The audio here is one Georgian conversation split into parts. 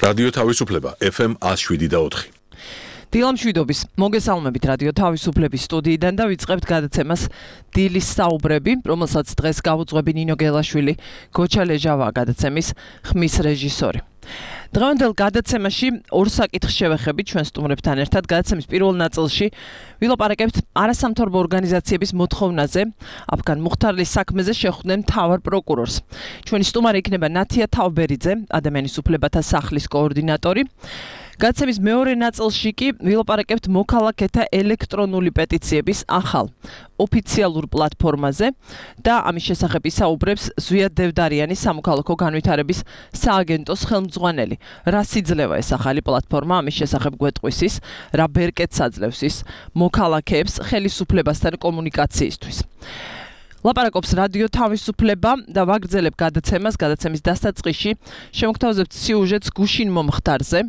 რადიო თავისუფლება FM 107.4. დილამშვიდობის მოგესალმებით რადიო თავისუფლების სტუდიიდან და ვიწყებთ გადაცემას დილის საუბრები, რომელსაც დღეს გავუძღვები ნინო გელაშვილი, გოჩა ლეჟავა გადაცემის ხმის რეჟისორი. დღევანდელ გადაცემაში ორ საკითხს შევეხებით ჩვენ სტუმრებთან ერთად. გადაცემის პირველ ნაწილში ვილაპარაკებთ არასამთავრობო ორგანიზაციების მოთხოვნაზე აფგან მუხთარლის საქმეზე შეხვდნენ მთავარ პროკურორს. ჩვენი სტუმარი იქნება ნათია თავბერიძე, ადამიანის უფლებათა სახლის კოორდინატორი. გადაცემის მეორე ნაწილში კი ვილაპარაკებთ მოქალაქეთა ელექტრონული პეტიციების ახალ ოფიციალურ პლატფორმაზე და ამის შესახებ ისაუბრებს ზვიად დევდარიანი, სამოქალაქო განვითარების სააგენტოს ხელმძღვანელი. რა სიძლევა ეს ახალი პლატფორმა, ამის შესახებ გვეტყვის, რა ბერკეტს აძლევს ის მოქალაქეებს ხელისუფლებასთან კომუნიკაციისთვის. ლაპარაკობს რადიო თავისუფლება და ვაგრძელებ გადაცემის დასაწყისში შემოგთავაზებთ სიუჟეტს გუშინ მომხდარზე.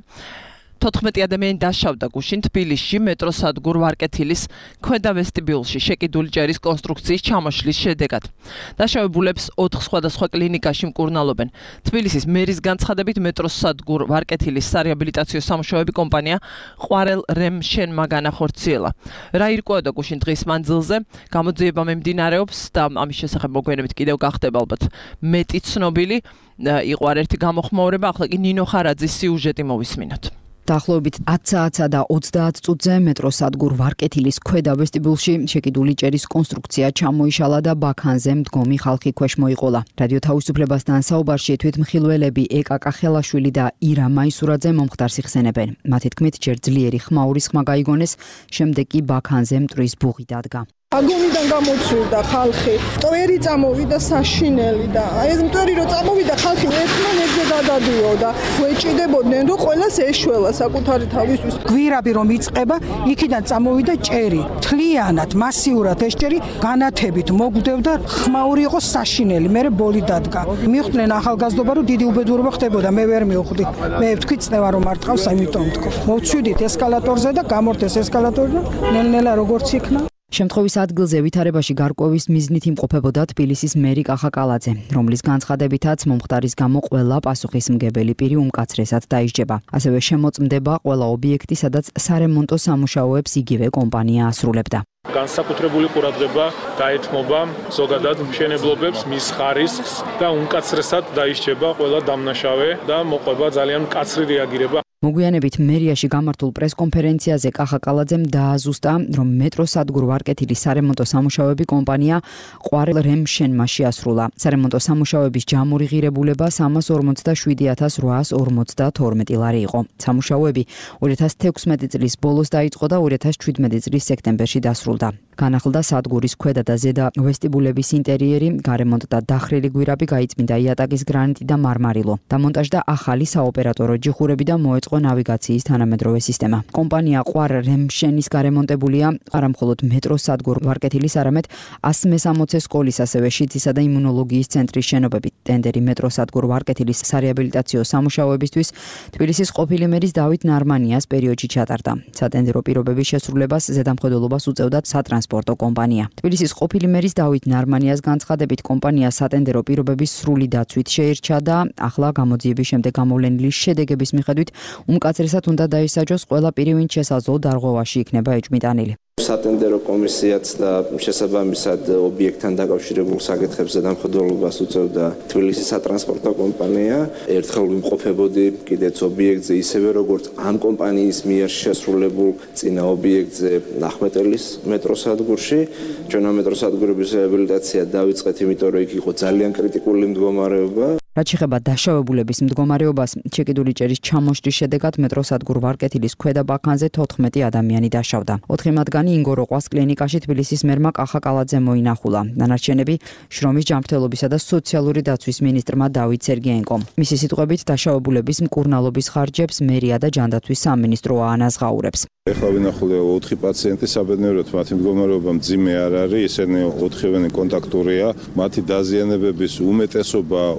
14 ადამიანი დაშავდა გუშინ თბილისში მეტროსადგურ ვარკეთილის ქვედა ვესტიბიულში შეკიდული ჭერის კონსტრუქციის ჩამოშლის შედეგად. დაშავებულებს 4 სხვადასხვა კლინიკაში მკურნალობენ. თბილისის მერის განცხადებით მეტროსადგურ ვარკეთილის სარეაბილიტაციო სამუშაოები კომპანია ყვარელ რემშენმა განახორციელა. რა ირკვეოდა გუშინ დღის მანძილზე, გამოძიება მიმდინარეობს და ამის შესახებ მოგვიანებით კიდევ გახდება ალბათ მეტი ცნობილი. იყო ერთი გამოხმაურება, ახლა კი ნინო ხარაძის სიუჟეტი მოვისმინოთ. დაახლოებით 10 საათსა და 30 წუთზე მეტროსადგურ ვარკეთილის ქვედა ვესტიბიულში შეკიდული ჭერის კონსტრუქცია ჩამოიშალა და ბაქანზე მდგომი ხალხი ქვეშ მოიყოლა. რადიო თავისუფლებასთან საუბარში თვითმხილველები ეკაკა ხელაშვილი და ირა მაისურაძე მომხდარს იხსენებენ. მათი თქმით, ჯერ ძლიერი ხმაურის ხმა გაიგონეს, შემდეგ კი ბაქანზე მტვრის ბუღი დადგა. აგონიდან გამოცურდა ხალხი, მტვერი წამოვიდა საშინელი და ეს მტვერი რო წამოვიდა ხალხი ერთმანეთზე გადადიოდა. გვეჭიდებოდნენ რომ ყველას ეშველა საკუთარი თავისთვის. გვირაბი რომ იწყება, იქიდან წამოვიდა ჭერი. თლიანად, მასიურად ეს ჭერი განათებით მოგვდევდა, ხმაური იყო საშინელი, მერე ბოლი დადგა. მიხვდნენ ახალგაზრდობა რომ დიდი უბედურება ხდებოდა, მე ვერ მივხვდი. მე ვთქვი წნევა რომ არ ტყავს, ამიტომ ვთქო. მოვცვიდით ესკალატორზე და გამორთეს ესკალატორი და ნელ-ნელა როგორც იქნა. შემთხვევის ადგილზე ვითარებაში გარკვევის მიზნით იმყოფებოდა თბილისის მერი კახა კალაძე, რომლის განცხადებითაც მომხდარის გამო ყველა პასუხისმგებელი პირი უმკაცრესად დაისჯება. ასევე შემოწმდება ყველა ობიექტი, სადაც სარემონტო სამუშაოებს იგივე კომპანია ასრულებდა. განსაკუთრებული ყურადღება გაეთმობა ზოგადად მშენებლობებს, მის ხარისხს და უმკაცრესად დაისჯება ყველა დამნაშავე და მოყვება ძალიან მკაცრი რეაგირება. მოგვიანებით მერიაში გამართულ პრესკონფერენციაზე კახა კალაძემ დააზუსტა, რომ მეტროსადგურ ვარკეთილის სარემონტო სამუშაოები კომპანია ყვარელ რემშენმა შეასრულა. სარემონტო სამუშაოების ჯამური ღირებულება 347.852 ლარი იყო. სამუშაოები 2016 წლის ბოლოს დაიწყო და 2017 წლის სექტემბერში დასრულდა. განახლდა სადგურის ქვედა და ზედა ვესტიბულების ინტერიერი, გარემონტ და დახრილი გვირაბი, გაიწმინდა იატაკის გრანიტი და მარმარილო. დამონტაჟდა ახალი საოპერატორო ჯიხურები და მოეწყო ნავიგაციის თანამედროვე სისტემა. კომპანია ყვარელ რემშენის გარემონტებულია არამხოლოდ მეტროსადგურ ვარკეთილის, არამედ 160 სკოლის, ასევე შიდსისა და იმუნოლოგიის ცენტრის შენობები. ტენდერი მეტროსადგურ ვარკეთილის სარეაბილიტაციო სამუშაოებისთვის თბილისის ყოფილი მერის დავით ნარმანიას პერიოდში ჩატარდა. სატენდერო პირობების შესრულებას ზედამხედველობას უწევდა სატრანსპორტო კომპანია. თბილისის ყოფილი მერის დავით ნარმანიას განცხადებით, კომპანია სატენდერო პირობების სრული დაცვით შეირჩა და ახლა გამოძიების შემდეგ გამოვლენილი შედეგების მიხედვით უმკაცრესად უნდა დაისაჯოს ყველა პირი, ვინც შესაძლო დარღვევაში იქნება ეჭვმიტანილი. სატენდერო კომისიაც და შესაბამისად ობიექტთან დაკავშირებულ საკითხებზე დამხმარებლობას უწევდა თბილისის სატრანსპორტო კომპანია. ერთხელ ვიმყოფებოდი კიდეც ობიექტზე, ისევე როგორც ამ კომპანიის მიერ შესრულებულ წინა ობიექტზე ახმეტელის მეტროსადგურში. ჩვენ ამ მეტროსადგურების რეაბილიტაცია დავიწყეთ, იმიტომ რომ იქ იყო ძალიან კრიტიკული მდგომარეობა. რაც შეეხება დაშავებულების მდგომარეობას, შეკიდული ჭერის ჩამოშლის შედეგად მეტროსადგურ ვარკეთილის ქვედა ბაქანზე 14 ადამიანი დაშავდა. 4 მათგანი ინგოროყვას კლინიკაში თბილისის მერმა კახა კალაძემ მოინახულა. დანარჩენები შრომის ჯანმრთელობისა და სოციალური დაცვის მინისტრმა დავით სერგეენკომ. მისი სიტყვებით, დაშავებულების მკურნალობის ხარჯებს მერია და ჯანდაცვის სამინისტრო აანაზღაურებს. ეხლა ვინახულე 4 პაციენტი, საბედნიეროდ მათი მდგომარეობა მძიმე არ არის, ისინი 4-ვენი კონტაქტურია. მათი დაზიანებების უმეტესობა უკვე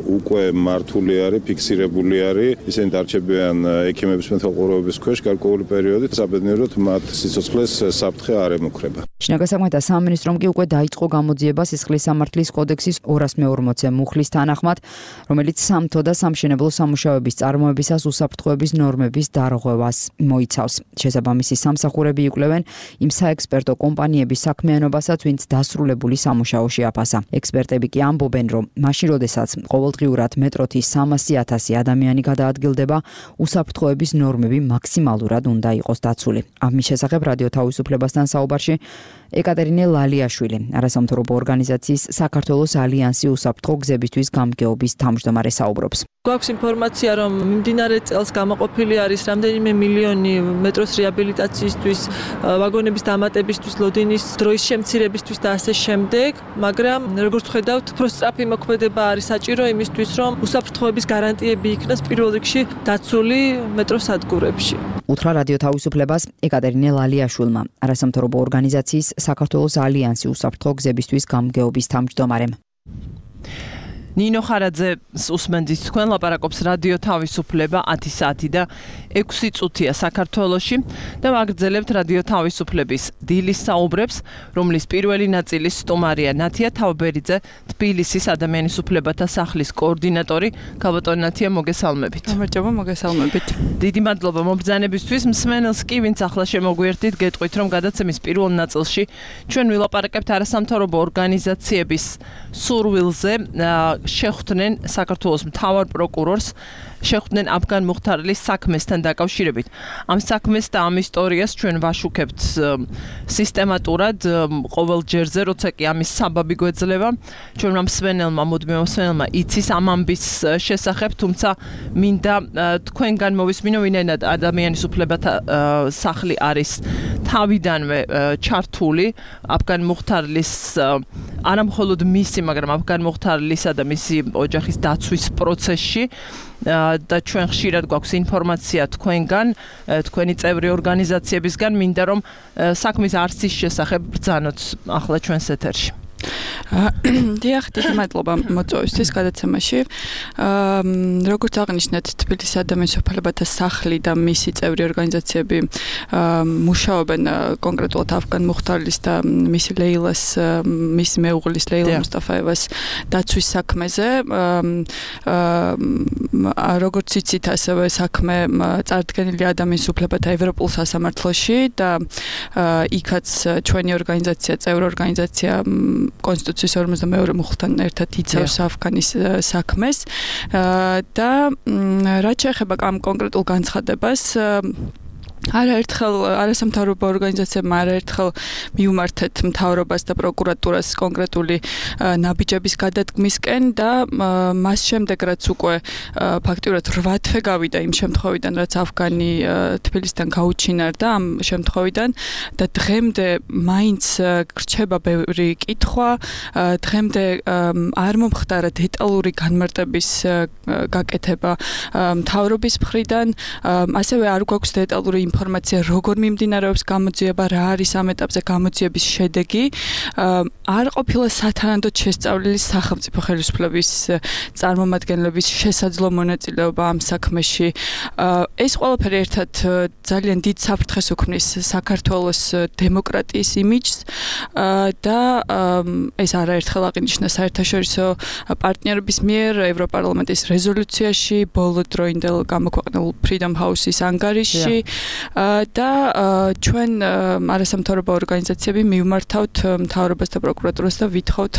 უკვე მართული არის, ფიქსირებული არის, ისინი დარჩებიან ექიმების მეთვალყურეობის ქვეშ გარკვეული პერიოდით, საბედნიეროდ მათ სიცოცხლეს საფრთხე არ ემუქრება. შინაგან საქმეთა სამინისტრომ კი უკვე დაიწყო გამოძიება სისხლის სამართლის კოდექსის 240-ე მუხლის თანახმად, რომელიც სამთო და სამშენებლო სამუშაოების წარმოებისას უსაფრთხოების ნორმების დარღვევას მოიცავს. შესაბამისი სამსახურები იკვლევენ იმ საექსპერტო კომპანიების საქმიანობასაც, ვინც დასრულებული სამუშაოში აფასა. ექსპერტები კი ამბობენ, რომ მაშინ, როდესაც ყოველდღიურად მეტროთი 300,000 ადამიანი გადაადგილდება, უსაფრთხოების ნორმები მაქსიმალურად უნდა იყოს დაცული. ამის შესახებ რადიო თავისუფლებასთან საუბარში ეკატერინე ლალიაშვილი, არასამთავრობო ორგანიზაციის საქართველოს ალიანსი უსაფრთხო გზებისთვის გამგეობის თავმჯდომარე საუბრობს. გვაქვს ინფორმაცია, რომ მიმდინარე წელს გამოყოფილი არის რამდენიმე მილიონი მეტროს რეაბილიტაციისთვის, ვაგონების დამატებისთვის, ლოდინის დროის შემცირებისთვის და ასე შემდეგ, მაგრამ როგორც ხედავთ, უფრო სწრაფი მოქმედება არის საჭირო იმისთვის, რომ უსაფრთხოების გარანტიები იქნას პირველ რიგში დაცული მეტროს სადგურებში. უთხრა რადიო თავისუფლებას ეკატერინე ლალიაშვილმა, არასამთავრობო ორგანიზაციის საქართველოს ალიანსი უსაფრთხო გზებისთვის გამგეობის თავმჯდომარემ. ნინო ხარაძე უსმენთ თქვენ ლაპარაკობს რადიო თავისუფლება 10 საათი და 6 წუთია საქართველოში და ვაგრძელებთ რადიო თავისუფლების დილის საუბრებს, რომლის პირველი ნაწილის სტუმარია ნათია თავბერიძე, თბილისის ადამიანის უფლებათა სახლის კოორდინატორი. ქალბატონი ნათია, მოგესალმებით. გამარჯობა, მოგესალმებით. დიდი მადლობა მობრძანებისთვის. მსმენელს კი, ვინც ახლა შემოგვიერთდით, გეტყვით, რომ გადაცემის პირველ ნაწილში ჩვენ ვილაპარაკებთ არასამთავრობო ორგანიზაციების სურვილზე შეხვდნენ საქართველოს მთავარ პროკურორს, შეხვდნენ აფგან მუხთარლის საქმესთან დაკავშირებით. ამ საქმეს და ამ ისტორიას ჩვენ ვაშუქებთ სისტემატურად ყოველ ჯერზე, როცა კი ამის საბაბი გვეძლება. ჩვენმა მსმენელმა, მუდმივ მსმენელმა იცის ამ ამბის შესახებ, თუმცა მინდა თქვენგან მოვისმინო, ვინაიდან ადამიანის უფლებათა სახლი არის თავიდანვე ჩართული აფგან მუხთარლის არა მხოლოდ მისი, მაგრამ აფგან მუხთარლისა და მისი ოჯახის დაცვის პროცესში და ჩვენ ხშირად გვაქვს ინფორმაცია თქვენგან, თქვენი წევრი ორგანიზაციებისგან, მინდა რომ საქმის არსის შესახებ ბრძანოთ ახლა ჩვენს ეთერში. დიახ, დიდი მადლობა მოწვევისთვის გადაცემაში. როგორც აღნიშნეთ, თბილისის ადამიანის უფლებათა სახლი და მისი წევრი ორგანიზაციები მუშაობენ კონკრეტულად აფგან მუხთარლის და მისი ლეილას, მისი მეუღლის ლეილა მუსტაფაევას დაცვის საქმეზე. როგორც იცით, ასევე საქმე წარდგენილი ადამიანის უფლებათა ევროპულ სასამართლოში და იქაც ჩვენი ორგანიზაცია, წევრი ორგანიზაცია კონსტიტუციის 52 მუხლთან ერთად იცავს აფგანის საქმეს და რაც შეეხება ამ კონკრეტულ განცხადებას არაერთხელ არასამთავრობო ორგანიზაციებმა არაერთხელ მიუმართეთ მთავრობას და პროკურატურას კონკრეტული ნაბიჯების გადადგმისკენ და მას შემდეგ რაც უკვე ფაქტიურად 8 თვე გავიდა იმ შემთხვევიდან რაც აფგანი თბილისიდან გაუჩინარდა ამ შემთხვევიდან და დღემდე მაინც გრჩება ბევრი კითხვა, დღემდე არ მომხდარა დეტალური განმარტების გაკეთება მთავრობის მხრიდან, ასევე არ გვაქვს დეტალური ინფორმაცია, როგორ მიმდინარეობს გამოძიება, რა არის ამ ეტაპზე გამოძიების შედეგი. არ ყოფილა სათანადოდ შესწავლილი სახელმწიფო ხელისუფლების წარმომადგენლების შესაძლო მონაწილეობა ამ საქმეში. ეს ყველაფერი ერთად ძალიან დიდ საფრთხეს უქმნის საქართველოს დემოკრატიის იმიჯს და ეს არაერთხელ აღინიშნა საერთაშორისო პარტნიორების მიერ ევროპარლამენტის რეზოლუციაში, ბოლო დროინდელ გამოქვეყნებულ Freedom House-ის ანგარიშში და ჩვენ არასამთავრობო ორგანიზაციები მივმართავთ მთავრობას და პროკურატურას და ვითხოვთ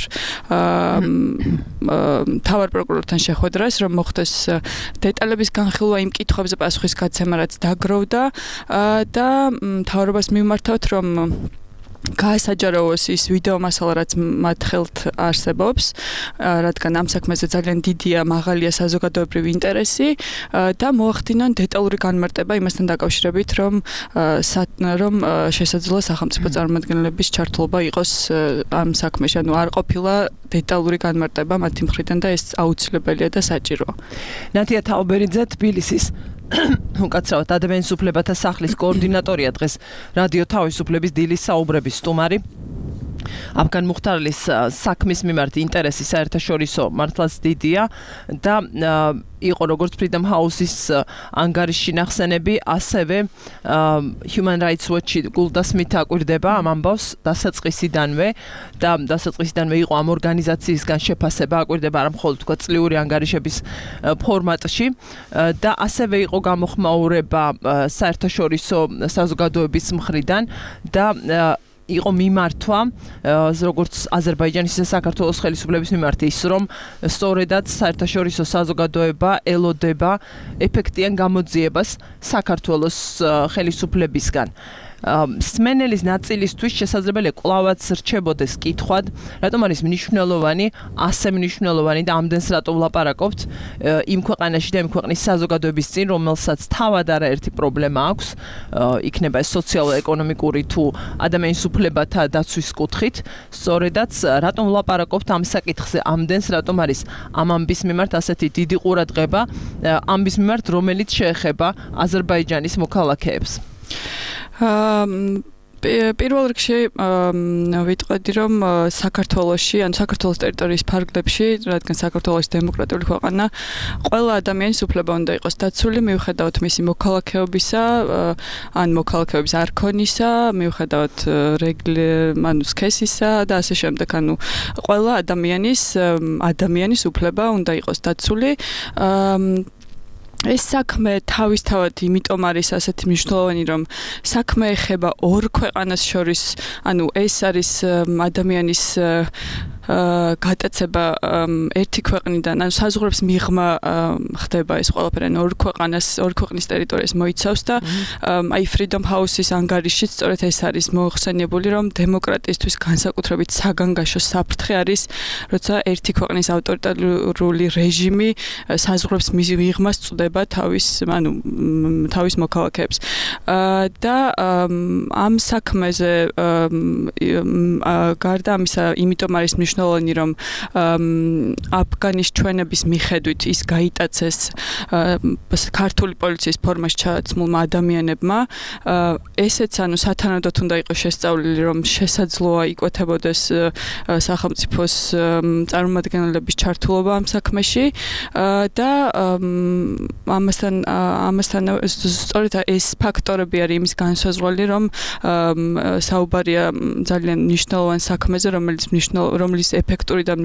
მთავარ პროკურორთან შეხვედრას, რომ მოხდეს დეტალების განხილვა იმ კითხვებზე პასუხის გაცემა, რაც დაგროვდა და მთავრობას მივმართავთ, რომ გაასაჯაროოს ის ვიდეო მასალა, რაც მათ ხელთ არსებობს, რადგან ამ საქმეზე ძალიან დიდია, მაღალია საზოგადოებრივი ინტერესი და მოახდინონ დეტალური განმარტება იმასთან დაკავშირებით, რომ შესაძლოა სახელმწიფო წარმომადგენლების ჩართულობა იყოს ამ საქმეში, ანუ არ ყოფილა დეტალური განმარტება მათი მხრიდან და ეს აუცილებელია და საჭიროა. ნათია თავბერიძე, თბილისის უკაცრავად ადამიანის უფლებათა სახლის კოორდინატორია, დღეს რადიო თავისუფლების დილის საუბრების სტუმარი. აფგან მუხტარლის საქმის მიმართ ინტერესი საერთაშორისო მართლაც დიდია და იყო როგორც Freedom House-ის ანგარიში ნახსენები, ასევე Human Rights Watch-ი გულდას მითაკვირდება ამ ამბავს დასაწყისიდანვე და დასაწყისიდანვე იყო ამ ორგანიზაციისგან შეფასება აკვირდება არა მხოლოდ თქვა წლიური ანგარიშების ფორმატში და ასევე იყო გამოხმაურება საერთაშორისო საზოგადოების მხრიდან და იყო მიმართვა როგორც აზერბაიჯანის ისე საქართველოს ხელისუფლების მიმართ ის რომ სწორედაც საერთაშორისო საზოგადოება ელოდება ეფექტიან გამოძიებას საქართველოს ხელისუფლებისგან სმენელის ნაწილისთვის შესაძლებელია კვლავაც რჩებოდეს კითხვად, რატომ არის მნიშვნელოვანი, ასე მნიშვნელოვანი და ამდენს რატო ვლაპარაკობთ იმ ქვეყანაში და იმ ქვეყნის საზოგადოების წინ, რომელსაც თავად არაერთი პრობლემა აქვს, იქნება ეს სოციალურ-ეკონომიკური თუ ადამიანის უფლებათა დაცვის კუთხით, სწორედაც რატომ ვლაპარაკობთ ამ საკითხზე ამდენს, რატომ არის ამ ამბის მიმართ ასეთი დიდი ყურადღება, ამბის მიმართ, რომელიც შეეხება აზერბაიჯანის მოქალაქეებს. პირველ რიგში ვიტყოდი რომ საქართველოში ან საქართველოს ტერიტორიის ფარგლებში, რადგან საქართველოს დემოკრატიული ქვეყანა, ყველა ადამიანის უფლება უნდა იყოს დაცული, მიუხედავად მისი მოქალაქეობისა, ან მოქალაქეობის არქონისა, მიუხედავად სქესისა და ასე შემდეგ, ანუ ყველა ადამიანის უფლება უნდა იყოს დაცული. ეს საქმე თავისთავად იმიტომ არის ასეთი მნიშვნელოვანი, რომ საქმე ეხება ორ ქვეყანას შორის, ანუ ეს არის ადამიანის გატაცება ერთი ქვეყნიდან, ანუ საზღვრებს მიღმა ხდება ეს ყველაფერი, ანუ ორ ქვეყნის ტერიტორიას მოიცავს და აი Freedom House-ის ანგარიშიც სწორედ ეს არის მოხსენიებული, რომ დემოკრატიისთვის განსაკუთრებით საგანგაშო საფრთხე არის, როცა ერთი ქვეყნის ავტორიტარული რეჟიმი საზღვრებს მიღმას წვდება თავის მოქალაქეებს. და ამ საქმეზე გარდა ამისა, იმიტომ არის მნიშვნელოვანი, რომ აფგანის ჩვენების მიხედვით ის გაიტაცეს ქართული პოლიციის ფორმაში ჩაცმულმა ადამიანებმა, ესეც ანუ სათანადოდ უნდა იყოს შესწავლილი, რომ შესაძლოა იკვეთებოდეს სახელმწიფოს წარმომადგენლების ჩართულობა ამ საქმეში და ამასთან სწორედ ეს ფაქტორები არის იმის განსაზღვრელი, რომ საუბარია ძალიან მნიშვნელოვან საქმეზე, რომლის ეფექტური და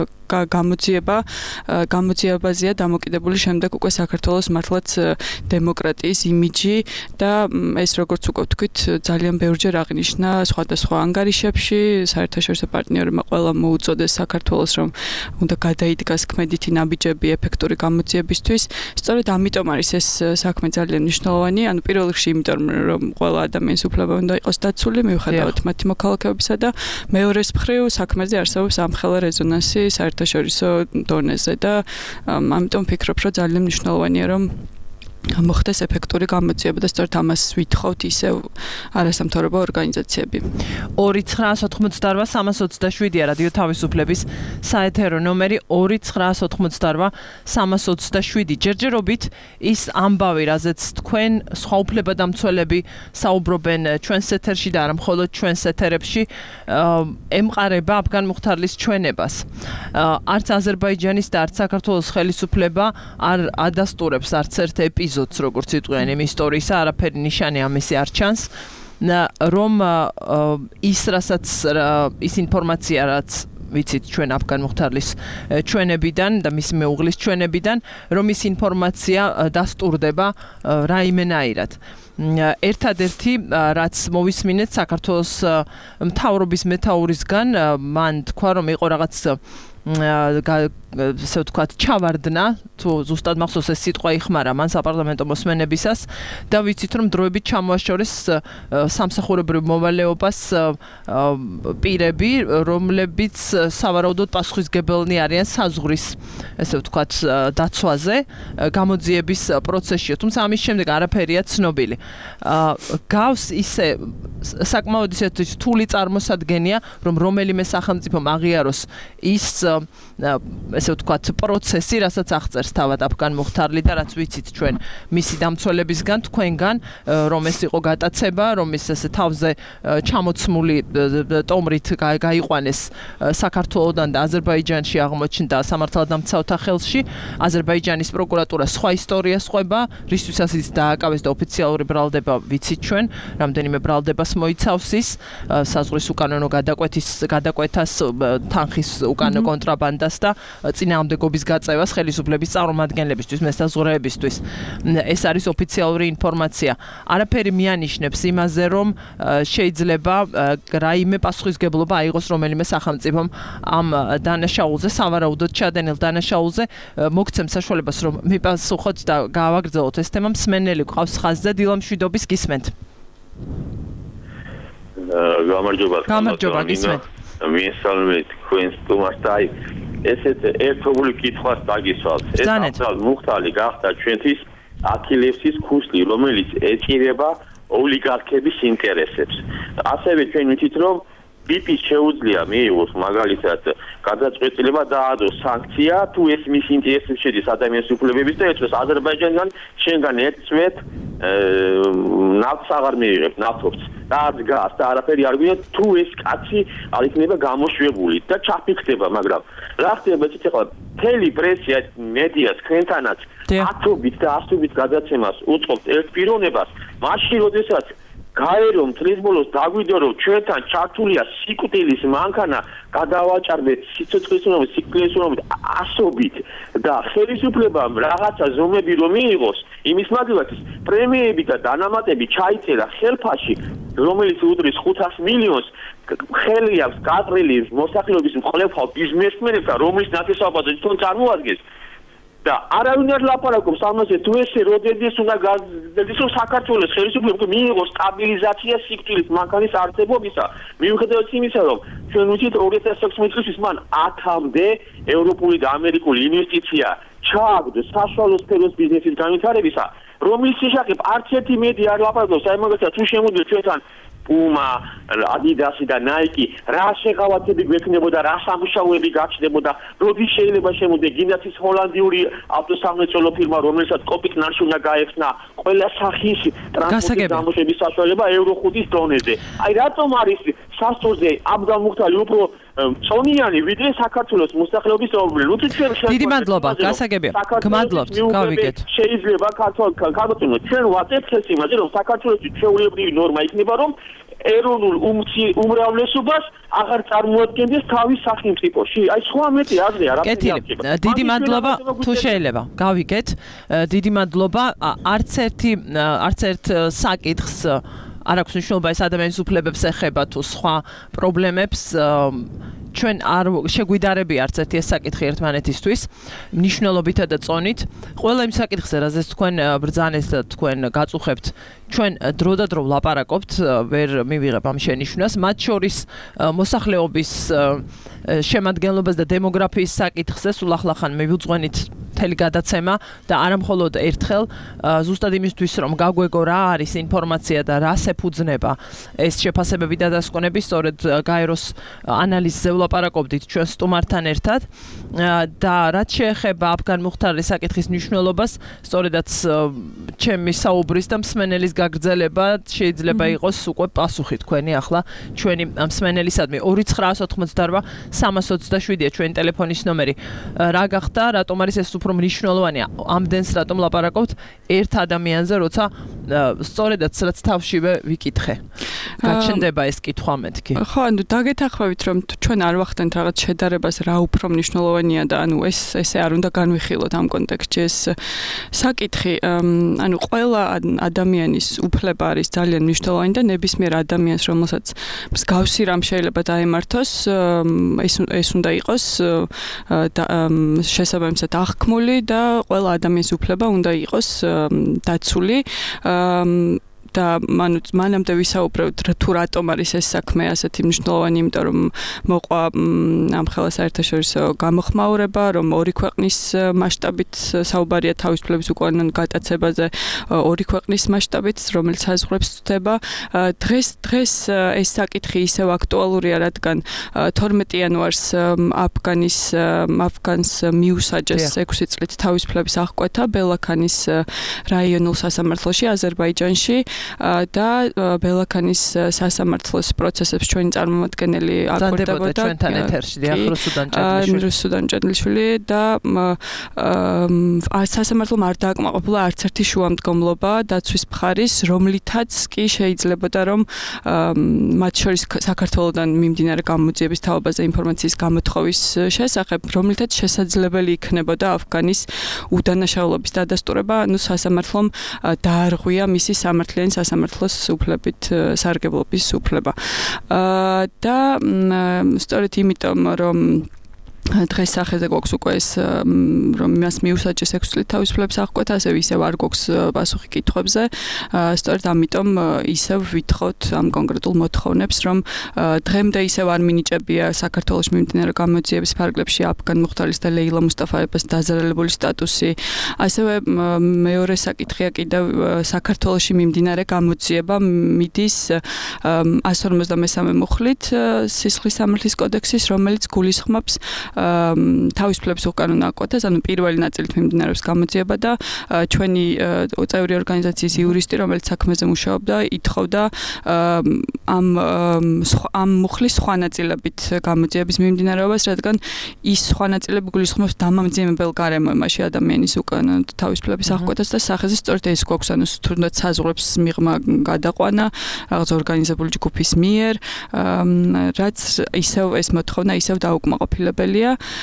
გამოძიებაზეა დამოკიდებული შემდეგ უკვე საქართველოს მართლაც დემოკრატიის იმიჯი და ეს როგორც უკვე ვთქვით, ძალიან ბევრჯერ აღნიშნა სხვადასხვა ანგარიშებში, საერთაშორისო პარტნიორებმა ყველა მოუწოდეს საქართველოს, რომ უნდა გადაიდგას ქმედითი ნაბიჯები ეფექტური გამოძიებისთვის. სწორედ ამიტომ არის ეს საქმე ძალიან მნიშვნელოვანი, ანუ პირველ რიგში იმიტომ, რომ ყველა ადამიანის უფლება უნდა იყოს დაცული, მიუხედავად მათი მოქალაქეობისა და მეორეს მხრივ საქმეზე არსებობს ამხელა რეზონანსი საერთაშორისო დონეზე და ამიტომ ვფიქრობ, რომ ძალიან მნიშვნელოვანია, რომ მოხდეს ეფექტური გამოძიება და სწორედ ამას ვითხოვთ ისევ არასამთავრობო ორგანიზაციები. 2988-327 რადიო თავისუფლების საეთერო ნომერი 2988-327 ჯერჯერობით ის ამბავი, რაზეც თქვენ სხვა უფლებადამცველები საუბრობენ ჩვენს ეთერში და არა მხოლოდ ჩვენს ეთერებში, ემყარება აფგან მუხტარლის ჩვენებას. არც აზერბაიჯანის და არც საქართველოს ხელისუფლება არ ადასტურებს არც ერთ ეპიზოდს, როგორც იტყვიან იმ ისტორიისა, არაფერი ნიშანი ამისი არ ჩანს, რომ ის ინფორმაცია, რაც ვიცით ჩვენ აფგან მუხტარლის ჩვენებიდან და მის მეუღლის ჩვენებიდან, რომ ის ინფორმაცია დასტურდება რაიმენაირად. ერთადერთი, რაც მოვისმინეთ საქართველოს მთავრობის მეთაურისგან, მან თქვა, რომ იყო რაღაც ესე ვთქვათ, ჩავარდნა, თუ ზუსტად მახსოვს ეს სიტყვა იხმარა მან საპარლამენტო მოსმენებისას და ვიცით, რომ დროებით ჩამოაშორეს სამსახურებრივ მოვალეობას პირები, რომლებიც სავარაუდოდ პასუხისმგებელნი არიან საზღვრის, ესე ვთქვათ, დაცვაზე, გამოძიების პროცესში. თუმცა ამის შემდეგ არაფერია ცნობილი. გავს ისე საკმაოდ ისე რთული წარმოსადგენია, რომ რომელიმე სახელმწიფომ აღიაროს ის ესე ვთქვათ პროცესი, რასაც აღწერს თავად აფგან მუხთარლი და რაც ვიცით ჩვენ მისი დამცველებისგან, თქვენგან, რომ ეს იყო გატაცება, რომ ის ესე თავზე ჩამოცმული ტომრით გაიყვანეს საქართველოსთან და აზერბაიჯანში აღმოჩნდა სამართალდამცავთა ხელში. აზერბაიჯანის პროკურატურა სხვა ისტორიას ყვება, რისთვისაც ის დააკავეს და ოფიციალური ბრალდება ვიცით ჩვენ, რამდენიმე ბრალდებას მოიცავს ის, საზღვრის უკანონო გადაკვეთას, თანხის უკანონო კონტრაბანდას და წინააღმდეგობის გაწევას ხელისუფლების წარმომადგენლებისთვის, მესაზღვრეებისთვის. ეს არის ოფიციალური ინფორმაცია. არაფერი მიანიშნებს იმაზე, რომ შეიძლება რაიმე პასუხისგებლობა აიღოს რომელიმე სახელმწიფომ ამ დანაშაულზე, სავარაუდოდ ჩადენილ დანაშაულზე მოგცემ საშუალებას, რომ მიპასუხოთ და გავაგრძელოთ ეს თემა. მსმენელი გვყავს ხაზზე, დილა მშვიდობის გისმენთ. გამარჯობა, გისმენთ. მისალმეთ თქვენს სტუმარს და ესეთ ერთობლივ კითხვას დაგისვათ. ეს მუხთალი გახდა ჩვენთვის აქილევსის ქუსლი, რომელიც ეჭირება ოლიგარქების ინტერესებს. ასევე ჩვენ ვიცით, რომ ბიპის შეუძლია მიიღოს მაგალითად გადაწყვეტილება დაადოს სანქცია, თუ ეს მის ინტერესებში შედის ადამიანის უფლებების და ეწევს აზერბაიჯანიდან შენგან ერთწვეთ ნავთს აღარ მიიღებს, ნავთობს. და დგას და არაფერი არ გვინდა, თუ ეს კაცი არ იქნება გამოშვებული და ჩაფიქრდება, მაგრამ რა ხდება იცით ახლა მთელი პრესია, მედია თქვენთანაც ათობით და ასობით გადაცემას უწყობთ ერთ პიროვნებას, მაშინ როდესაც გაერო მთლის ბოლოს დაგვიდო, რომ ჩვენთან ჩართულია სიკვდილის მანქანა, გადავაჭარბეთ სიცოცხლის უნარობით, სიკვდილის უნარობით ასობით და ხელისუფლებამ რაღაცა ზომები რომ მიიღოს, იმის მაგალითად პრემიები და დანამატები ჩაიწერა ხელფაში, რომელიც უდრის 500 მილიონს, ხელი აქვს გაყრილი მოსახლეობის მკვლელფალ ბიზნესმენებთან, რომლის ნათესაობაზე თვითონ წარმოადგენს და არავინ არ ლაპარაკობს ამაზე, თუ ესე როდესაც უნდა გაზრდეს, რომ საქართველოს ხელისუფლებამ მიიღოს სტაბილიზაცია სიკვდილის მანქანის არსებობისა, მიუხედავად იმისა, რომ ჩვენ ვიცით 2016 წლის მან 10-მდე ევროპული და ამერიკული ინვესტიცია ჩააგდო საშუალო სფეროს ბიზნესის განვითარებისა, რომლის შესახებ არც ერთი მედია არ ლაპარაკობს, აი მაგალითად თუ შემოდიოთ ჩვენთან Puma, Adidas და Nike, რა შეღავათები გვექნებოდა, რა სამუშაოები გაჩნდებოდა, როდის შეიძლება შემოდე გინდათ ის ჰოლანდიური ავტოსამრეწველო ფირმა, რომელსაც კოპიკნარში უნდა გაეხსნა ყველა სახის ტრანსპორტის გამოშვების საშუალება Euro 5-ის დონეზე. Აი რატომ არის სასწორზე აბგან მუხთალი უფრო წონიანი ვიდრე საქართველოს მოსახლეობის ორგანო. ნუ ჩვენ დიდი მადლობა, გასაგებია. გმადლობთ, გავიგეთ. შეიძლება ქართულ ჩვენ ვაწევთ ეს იმაზე, რომ საქართველოსი ჩვეულებრივი ნორმა იქნება, რომ ეროვნულ უმრავლესობას აღარ წარმოადგენდეს თავის სახელმწიფოში. აი სხვა მეტი აზრი არ აქვს. დიდი მადლობა, თუ შეიძლება. გავიგეთ. დიდი მადლობა. არც ერთ საკითხს არ აქვს მნიშვნელობა ეს ადამიანის უფლებებს ეხება თუ სხვა პრობლემებს ჩვენ არ შეგვიდარებია არც ერთი ეს საკითხი ერთმანეთისთვის მნიშვნელობითა და წონით ყველა იმ საკითხზე რაზეც თქვენ ბრძანეთ და თქვენ გაწუხებთ ჩვენ დრო და დრო ვლაპარაკობთ ვერ მივიღებ ამ შენიშვნას მათ შორის მოსახლეობის შემადგენლობას და დემოგრაფიის საკითხზე სულ ახლახან მივუძღვენით მთელი გადაცემა და არა მხოლოდ ერთხელ ზუსტად იმისთვის რომ გაგვეგო რა არის ინფორმაცია და რას ეფუძნება ეს შეფასებები და დასკვნები სწორედ გაეროს ანალიზზე ვლაპარაკობდით ჩვენ სტუმართან ერთად და რაც შეეხება აფგან მუხთარის საკითხის მნიშვნელობას სწორედაც ჩემი საუბრის და მსმენელის გაგრძელება შეიძლება იყოს უკვე პასუხი თქვენი ახლა ჩვენი მსმენელისადმი 2988 327-ია ჩვენი ტელეფონის ნომერი რა გახდა რატომ არის ეს უფრო მნიშვნელოვანია ამდენს რატომ ლაპარაკობთ ერთ ადამიანზე როცა სწორედაც რაც თავშივე ვიკითხე გაჩნდება ეს კითხვა მეთქი ხო ანუ დაგეთანხმებით რომ ჩვენ არ ვახდენთ რაღაც შედარებას რა უფრო მნიშვნელოვანია და ანუ ესე არ უნდა განვიხილოთ ამ კონტექსტში ეს საკითხი ანუ ყველა ადამიანის უფლება არის ძალიან მნიშვნელოვანი და ნებისმიერ ადამიანს რომელსაც მსგავსი რამ შეიძლება დაემართოს ეს უნდა იყოს შესაბამისად აღქმული და ყველა ადამიანის უფლება უნდა იყოს დაცული და მანამდე ვისაუბრებთ თუ რატომ არის ეს საქმე ასეთი მნიშვნელოვანი, იმიტომ რომ მოყვა ამ ხელა საერთაშორისო გამოხმაურება, რომ ორი ქვეყნის მასშტაბით საუბარია თავისუფლების უკანონო გატაცებაზე, ორი ქვეყნის მასშტაბით, რომელიც საზღვრებს ხდება. დღეს ეს საკითხი ისევ აქტუალურია, რადგან 12 იანვარს აფგანს მიუსაჯეს 6 წლით თავისუფლების აღკვეთა ბელაქანის რაიონულ სასამართლოში აზერბაიჯანში და ბელაქანის სასამართლოს პროცესებს ჩვენი წარმომადგენელი აკვირდებოდა ჩვენთან ეთერში რუსუდან ჭედლიშვილი და სასამართლომ არ დააკმაყოფილა არც ერთი შუამდგომლობა დაცვის მხარის, რომლითაც კი შეიძლებოდა რომ მათ შორის საქართველოსთან მიმდინარე გამოძიების თაობაზე ინფორმაციის გამოთხოვის შესახებ, რომლითაც შესაძლებელი იქნებოდა αφგანის უდანაშაულობის დადასტურება, ანუ სასამართლომ დაარღვია მისი სამართლიანი სასამართლოს უფლებით სარგებლობის უფლება. და სწორედ იმიტომ რომ დღეს სახეზე გვაქვს უკვე ეს რომ მას მიუსაჯეს 6 წლით თავისუფლების აღკვეთა, ასევე ისევ არ გვაქვს პასუხი კითხვებზე. სწორედ ამიტომ ისევ ვითხოვთ ამ კონკრეტულ მოთხოვნებს, რომ დღემდე ისევ არ მინიჭებია საქართველოს მიმდინარე გამოძიების ფარგლებში აფგან მუხთარის და ლეილა მუსტაფაევას დაზარალებული სტატუსი. ასევე მეორე საკითხია კიდევ საქართველოში მიმდინარე გამოძიება მიდის 153 მუხლით სისხლის სამართლის კოდექსის, რომელიც გულისხმობს თავისუფლების უკანონო აღკვეთას, ანუ პირველი ნაწილით მიმდინარეობს გამოძიება და ჩვენი წევრი ორგანიზაციის იურისტი, რომელიც საქმეზე მუშაობდა, ითხოვდა ამ მუხლის სხვა ნაწილებით გამოძიების მიმდინარეობას, რადგან ის სხვა ნაწილები გულისხმობს დამამძიმებელ გარემოში ადამიანის უკანონო თავისუფლების აღკვეთას და სახეზე სწორედ ეს გვაქვს, ანუ თუნდაც საზღვრებს მიღმა გადაყვანა რაღაც ორგანიზებული ჯგუფის მიერ, რაც ისევ ეს მოთხოვნა ისევ დაუკმაყოფილებელია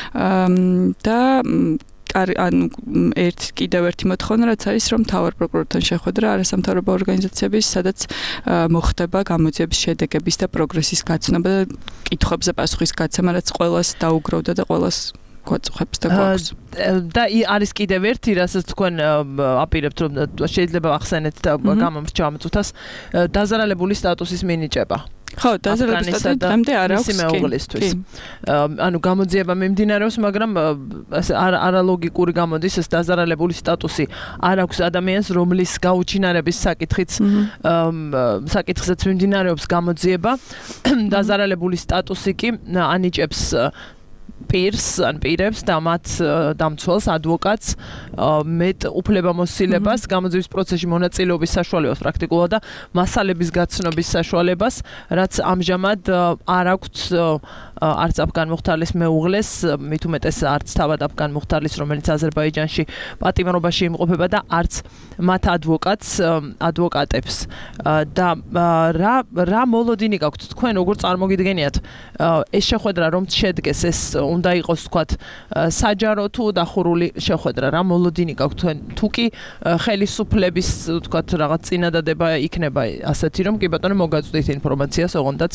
და ანუ კიდევ ერთი მოთხოვნა რაც არის რომ მთავარ პროკურორთან შეხვედრა არასამთავრობო ორგანიზაციების, სადაც მოხდება გამოძიების შედეგების და პროგრესის გაცნობა და კითხვებზე პასუხის გაცემა, რაც ყველას დაუგროვდა და ყველას გვაწუხებს და გვაქვს. და არის კიდევ ერთი, რასაც თქვენ აპირებთ, რომ შეიძლება ახსენეთ და გამომრჩა ამ წუთას დაზარალებული სტატუსის მინიჭება. ხო, დაზარალების სტატუსი დღემდე არ აქვს მეუღლისთვის. ანუ გამოძიება მიმდინარეობს, მაგრამ არალოგიკური გამოდის ეს დაზარალებული სტატუსი არ აქვს ადამიანს, რომლის გაუჩინარების საკითხზეც მიმდინარეობს გამოძიება. დაზარალებული სტატუსი კი ანიჭებს პირებს და მათ დამცველს, ადვოკატს მეტ უფლებამოსილებას გამოძიების პროცესში მონაწილეობის საშუალებას პრაქტიკულად და მასალების გაცნობის საშუალებას, რაც ამჟამად არ აქვს არც აფგან მუხთარლის მეუღლეს, მით უმეტეს არც თავად აფგან მუხთარლის, რომელიც აზერბაიჯანში პატიმრობაში იმყოფება და არც მათ ადვოკატებს. და რა მოლოდინი გაქვთ თქვენ, როგორ წარმოგიდგენიათ ეს შეხვედრა რომ შედგეს, ეს უნდა იყოს თქვათ საჯარო თუ დახურული შეხვედრა, რა მოლოდინი გაქვთ თქვენ, თუ კი ხელისუფლების თქვათ რაღაც წინადადება იქნება ასეთი, რომ კი ბატონო მოგაწვდით ინფორმაციას, ოღონდაც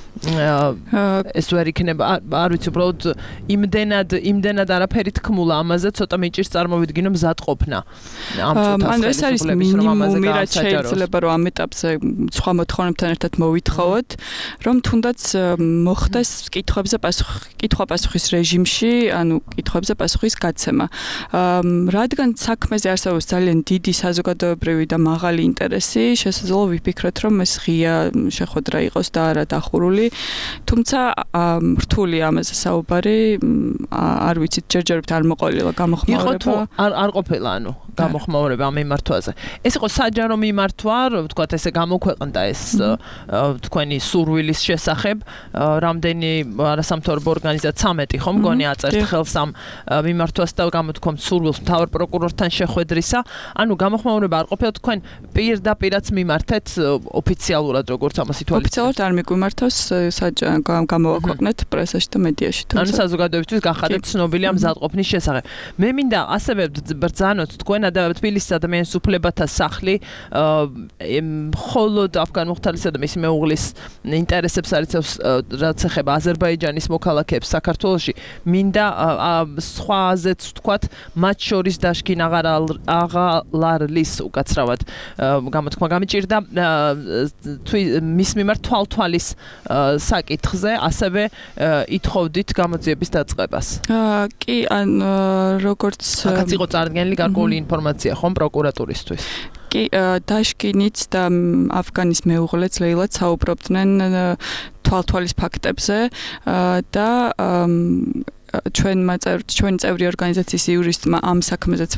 ეს ვერ იქნება, არ ვიცი, უბრალოდ იმდენად არაფერი თქმულა ამაზე, ცოტა მიჭირს წარმოვიდგინო მზადყოფნა ამ წუთას. ანუ ეს არის მინიმუმი, რაც შეიძლება რომ ამ ეტაპზე სხვა მოთხოვნებთან ერთად მოვითხოვოთ, რომ თუნდაც მოხდეს კითხვა-პასუხის რეჟიმში, ანუ კითხვებზე პასუხის გაცემა. რადგან საქმეზე არსებობს ძალიან დიდი საზოგადოებრივი და მაღალი ინტერესი, შესაძლოა ვიფიქროთ, რომ ეს ღია შეხვედრა იყოს და არა დახურული. თუმცა რთული ამაზე საუბარი, არ ვიცით, ჯერჯერობით არ მოყოლილა გამოხმაურება. იყო თუ არ ყოფილა, ანუ გამოხმაურება ამ მიმართვაზე. ეს იყო საჯარო მიმართვა, ვთქვათ, ესე გამოქვეყნდა ეს თქვენი სურვილის შესახებ, რამდენი არასამთავრობო ორგანიზაცია 13 ხომ მგონი აწერთ ხელს ამ მიმართვას და გამოთქვამთ სურვილს მთავარ პროკურორთან შეხვედრისა. ანუ გამოხმაურება არ ყოფილა, თქვენ პირდაპირაც მიმართეთ ოფიციალურად, როგორც ამას ითვალისწინებთ? ოფიციალურად არ მიგვიმართოს, გამოვაქვეყნეთ პრესაში და მედიაში. ანუ საზოგადოებისთვის გახადეთ ცნობილი ამ მზადყოფნის შესახებ. მე მინდა ასევე ბრძანოთ თქვენ თბილისის ადამიანის უფლებათა სახლი მხოლოდ αφგან მუხთალისა და მისი მეუღლის ინტერესებს არიცავს რაც ეხება აზერბაიჯანის მოქალაქეებს საქართველოში. მინდა სხვაზეც ვთქვათ მათ შორის დაშქინ აღალარლის უკაცრავად გამოთქმა გამიჭირდა მის მიმართ თვალთვალის საკითხზე ასევე ითხოვდით გამოძიების დაწყებას. კი, ან როგორც აქაც იყო წარდგენილი გარკვეული ინფორმაცია ხომ პროკურატურისთვის. კი, დაშკინიც და ავგანის მეუღლეც ლეილაც საუბრობდნენ თვალთვალის ფაქტებზე და ჩვენი წევრი ორგანიზაციის იურისტმა ამ საქმეზეც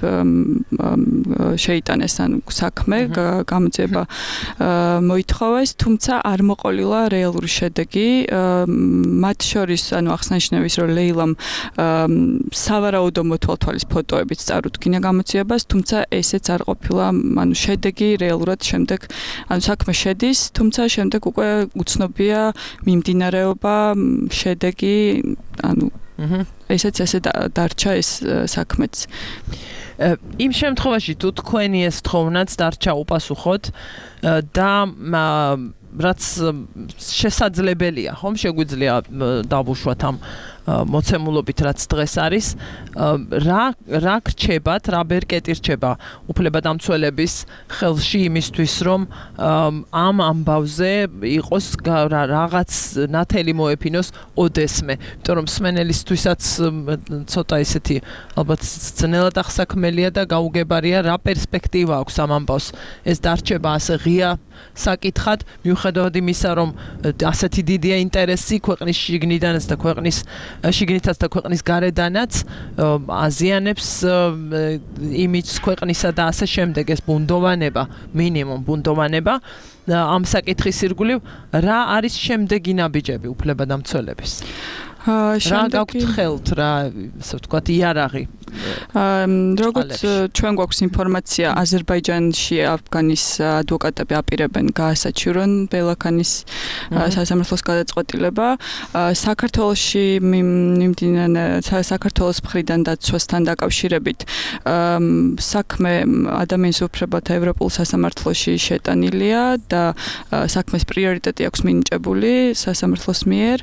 შეიტანეს ან საქმე გამოძიება მოითხოვეს, თუმცა არ მოყოლილა რეალური შედეგი. მათ შორის ანუ ახსნაშნევის რომ ლეილამ სავარაუდო თვალთვალის ფოტოებიც წარუდგინა გამოძიებას, თუმცა ესეც არ ყოფილა ანუ შედეგი რეალურად შემდეგ ანუ საქმე შედის, თუმცა შემდეგ უკვე უცნობია მიმდინარეობა, შედეგი ანუ ესეც ესე დარჩა ეს საქმეც. იმ შემთხვევაში თუ თქვენი ეს თხოვნაც დარჩა უპასუხოდ და რაც შესაძლებელია, ხომ შეგვიძლია დავუშვათ ამ მოცემულობით რაც დღეს არის, რა რჩებათ, რა ბერკეტი რჩება უფლებადამცველების ხელში იმისთვის, რომ ამ ამბავზე იყოს რაღაც ნათელი მოეფინოს ოდესმე. იმიტომ რომ მსმენელისთვისაც ცოტა ისეთი ალბათ ძნელად ახსაქმელია და გაუგებარია რა პერსპექტივა აქვს ამ ამბავს. ეს დარჩება ასე ღია საკითხად, მიუხედავად იმისა, რომ ასეთი დიდია ინტერესი ქვეყნის შიგნიდანაც და ქვეყნის შიგნითაც და ქვეყნის გარედანაც აზიანებს იმიჯს ქვეყნისა და ასე შემდეგ ეს ბუნდოვანება, მინიმუმ ბუნდოვანება ამ საკითხის ირგვლივ რა არის შემდეგი ნაბიჯები უფლებადამცველების? რა გაქვთ ხელთ, რა ასე ვთქვათ, იარაღი? როგორც ჩვენ გვაქვს ინფორმაცია, აზერბაიჯანში ავგანის ადვოკატები აპირებენ გაასაჩივრონ ბელაქანის სასამართლოს გადაწყვეტილება. საქართველოში საქართველოს მხრიდან დაცვასთან დაკავშირებით საქმე ადამიანის უფლებათა ევროპულ სასამართლოში შეტანილია და საქმეს პრიორიტეტი აქვს მინიჭებული სასამართლოს მიერ.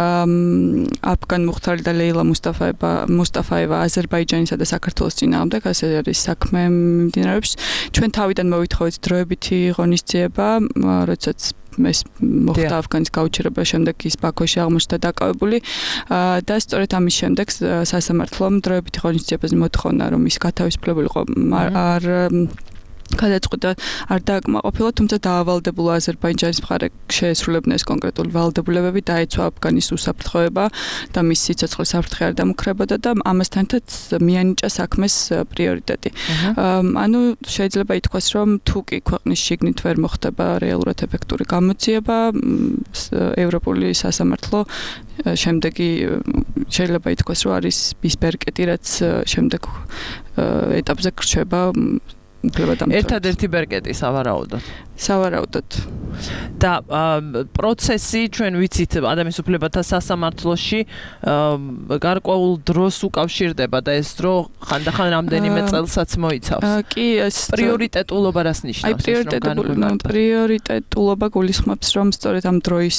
აფგან მუხთარი და ლეილა მუსტაფაევა აზერბაიჯანისა და საქართველოს წინააღმდეგ ასე არის საქმე მიმდინარეობს. ჩვენ თავიდან მოვითხოვეთ დროებითი ღონისძიება, როდესაც ეს მოხდა ავგანის გაუჩერება, შემდეგ ის ბაქოში აღმოჩნდა დაკავებული და სწორედ ამის შემდეგ სასამართლომ დროებითი ღონისძიებაზე მოთხოვნა, რომ ის გათავისუფლებულიყო არ გადაწყვეტა არ დააკმაყოფილა, თუმცა დაავალდებულა აზერბაიჯანის მხარე შეესრულებდნენ ეს კონკრეტული ვალდებულებები, დაეცვა ავგანის უსაფრთხოება და მის სიცოცხლის საფრთხე არ დამუქრებოდა და ამასთან ერთად მიანიჭა საქმეს პრიორიტეტი. ანუ შეიძლება ითქვას, რომ თუ კი ქვეყნის შიგნით ვერ მოხდება რეალურად ეფექტური გამოძიება, ევროპული სასამართლო შემდეგი შეიძლება ითქვას, რომ არის ის ბერკეტი, რაც შემდეგ ეტაპზე გრჩება ერთადერთი ბერკეტი სავარაუდოდ. და პროცესი ჩვენ ვიცით ადამიანის უფლებათა სასამართლოში გარკვეულ დროს უკავშირდება და ეს დრო ხანდახან რამდენიმე წელსაც მოიცავს. კი, ეს პრიორიტეტულობა რას ნიშნავს? პრიორიტეტულობა გულისხმობს, რომ სწორედ ამ დროის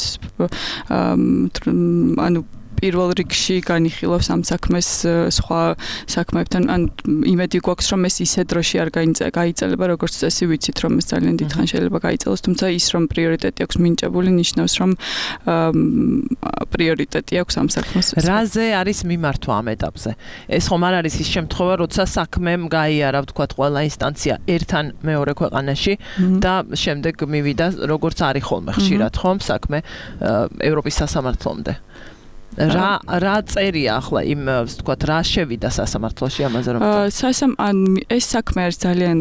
ანუ პირველ რიგში განიხილავს ამ საქმეს სხვა საქმეებთან, ან იმედი გვაქვს, რომ ეს ისე დროში არ გაიწელება, როგორც წესი ვიცით, რომ ეს ძალიან დიდხანს შეიძლება გაიწელოს, თუმცა ის რომ პრიორიტეტი აქვს მინიჭებული, ნიშნავს, რომ პრიორიტეტი აქვს ამ საქმეს. რაზე არის მიმართვა ამ ეტაპზე? ეს ხომ არ არის ის შემთხვევა, როცა საქმემ გაიარა, ვთქვათ, ყველა ინსტანცია ერთთან მეორე ქვეყანაში და შემდეგ მივიდა, როგორც არის ხოლმე ხშირად, ხომ, საქმე ევროპის სასამართლომდე. რა წერია ახლა იმ ვთქვათ რა შევიდა სასამართლოში ამაზე რომ ეს საქმე არის ძალიან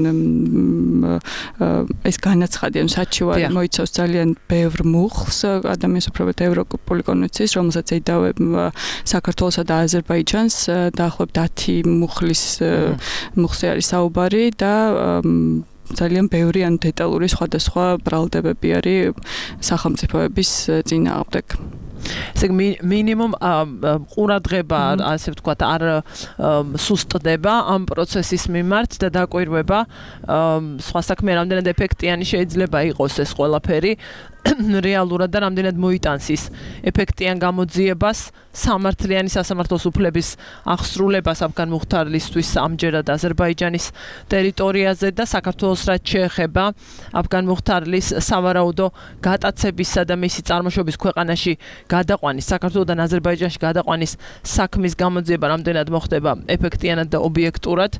ეს განაცხადი ან საჩივარი მოიცავს ძალიან ბევრ მუხლს ადამიანის უფლებათა ევროპული კონვენციის რომელსაც ეიდავ საქართველოსა და აზერბაიჯანს დაახლოებით 10 მუხლზე არის საუბარი და ძალიან ბევრი ან დეტალური სხვადასხვა ბრალდებები არის სახელმწიფოების წინააღმდეგ. ესე მინიმუმ ყურადღება ასე ვთქვათ არ სუსტდება ამ პროცესის მიმართ და დაკვირვება სხვა საქმე რამდენად ეფექტიანი შეიძლება იყოს ეს ყველაფერი რეალურად და რამდენად მოიტანს ის ეფექტიან გამოძიებას სამართლიანი სასამართლოს უფლების აღსრულებას აფგან მუხთარლისთვის ამჯერად აზერბაიჯანის ტერიტორიაზე და საქართველოს რაც შეეხება აფგან მუხთარლის სავარაუდო გატაცებისა და მისი წარმოშობის ქვეყანაში გადაყვანის საქართველოსთან აზერბაიჯანში გადაყვანის საქმის გამოძიება რამდენად მოხდება ეფექტიანად და ობიექტურად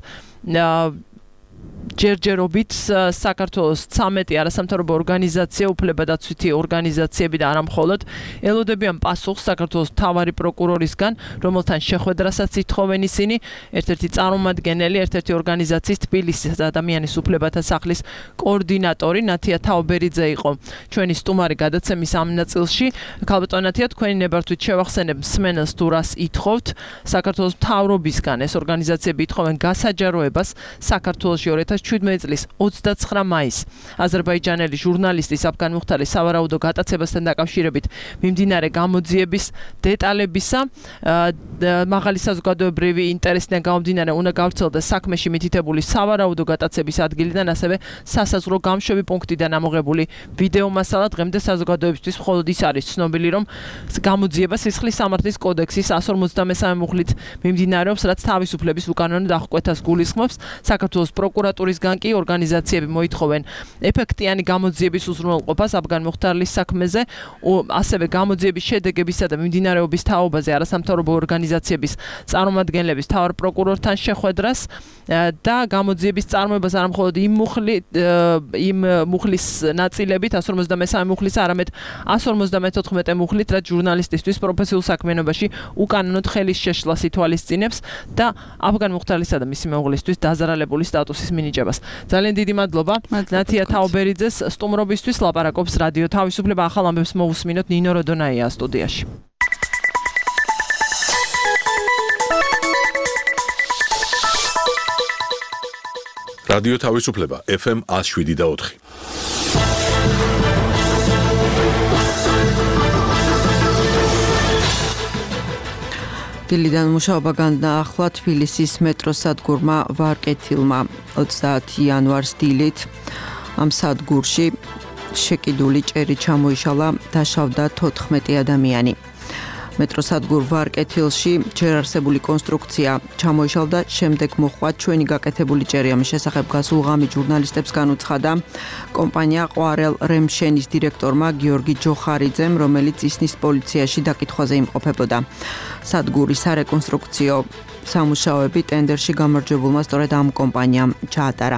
ჯერჯერობით საქართველოს 13 არასამთავრობო ორგანიზაცია უფლებადაცვითი ორგანიზაციები და არა მხოლოდ ელოდებიან პასუხს საქართველოს მთავარი პროკურორისგან, რომელთან შეხვედრასაც ითხოვენ ისინი, ერთ-ერთი წარმომადგენელი, ერთ-ერთი ორგანიზაციის თბილისის ადამიანის უფლებათა სახლის კოორდინატორი ნათია თაობერიძე იყო ჩვენი სტუმარი გადაცემის ამ ნაწილში. ქალბატონ ნათია, თქვენი ნებართვით შევახსენებ მსმენელს თუ რას ითხოვთ საქართველოს მთავრობისგან. ეს ორგანიზაციები ითხოვენ გასაჯაროებას საქართველოში 2017 წლის 29 მაისს აზერბაიჯანელი ჟურნალისტის აფგან მუხთარის სავარაუდო გატაცებასთან დაკავშირებით მიმდინარე გამოძიების დეტალებისა მაღალი საზოგადოებრივი ინტერესიდან გამომდინარე უნდა გავრცელდეს საქმეში მითითებული სავარაუდო გატაცების ადგილიდან ასევე სასაზღვრო გამშვები პუნქტიდან ამოღებული ვიდეო მასალა დღემდე საზოგადოებისთვის მხოლოდ ის არის ცნობილი რომ გამოძიება სისხლის სამართლის კოდექსის 153 მუხლით მიმდინარეობს რაც თავისუფლების უკანონო დახკვეთას გულისხმობს საქართველოს პროკურატურისგან კი ორგანიზაციები მოითხოვენ ეფექტიანი გამოძიების უზრუნველყოფას აფგან მუხთარლის საქმეზე, ასევე გამოძიების შედეგებისა და მიმდინარეობის თაობაზე არასამთავრობო ორგანიზაციების წარმომადგენლების მთავარ პროკურორთან შეხვედრას და გამოძიების წარმოებას არა მხოლოდ იმ მუხლის ნაწილებით 153 მუხლის, არამედ 154 მუხლით, რაც ჟურნალისტისთვის პროფესიულ საქმიანობაში უკანონოდ ხელის შეშლას ითვალისწინებს და აფგან მუხთარლისა და მისი მეუღლისთვის დაზარალებული სტატუსის მინიჭებას. ძალიან დიდი მადლობა ნათია თაობერიძეს სტუმრობისთვის. ლაპარაკობს რადიო თავისუფლება. ახალ ამბებს მოусმინოთ ნინო როდონაია სტუდიაში. რადიო თავისუფლება FM 107.4. დილიდან მუშაობა განაახლა თბილისის მეტროს სადგურმა ვარკეთილმა 30 იანვარს დილით ამ სადგურში შეკიდული ჭერი ჩამოიშალა, დაშავდა 14 ადამიანი. მეტროს სადგურ ვარკეთილში ჯერ არსებული კონსტრუქცია ჩამოიშალდა, შემდეგ მოხვა ჩვენი გაკეთებული ჭერი. ამის შესახებ გასულ ღამით ჟურნალისტებს განუცხადა კომპანია ყვარელ რემშენის დირექტორმა გიორგი ჯოხარიძემ, რომელიც ისნის პოლიციაში დაკითხვაზე იმყოფებოდა. სადგურის სარეკონსტრუქციო სამუშაოები ტენდერში გამარჯვებულმა სწორედ ამ კომპანიამ ჩაატარა.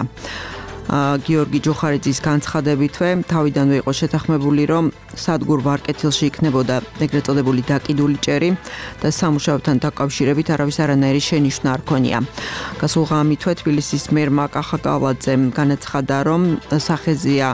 გიორგი ჯოხარიძის განცხადებითვე თავიდანვე იყო შეთანხმებული, რომ სადგურ ვარკეთილში იქნებოდა ეგრეთ წოდებული დაკიდული ჭერი და სამუშაოებთან დაკავშირებით არავის არანაირი შენიშვნა არ ქონია. გასულ ღამითვე თბილისის მერმა კახაკალაძემ განაცხადა, რომ სახეზია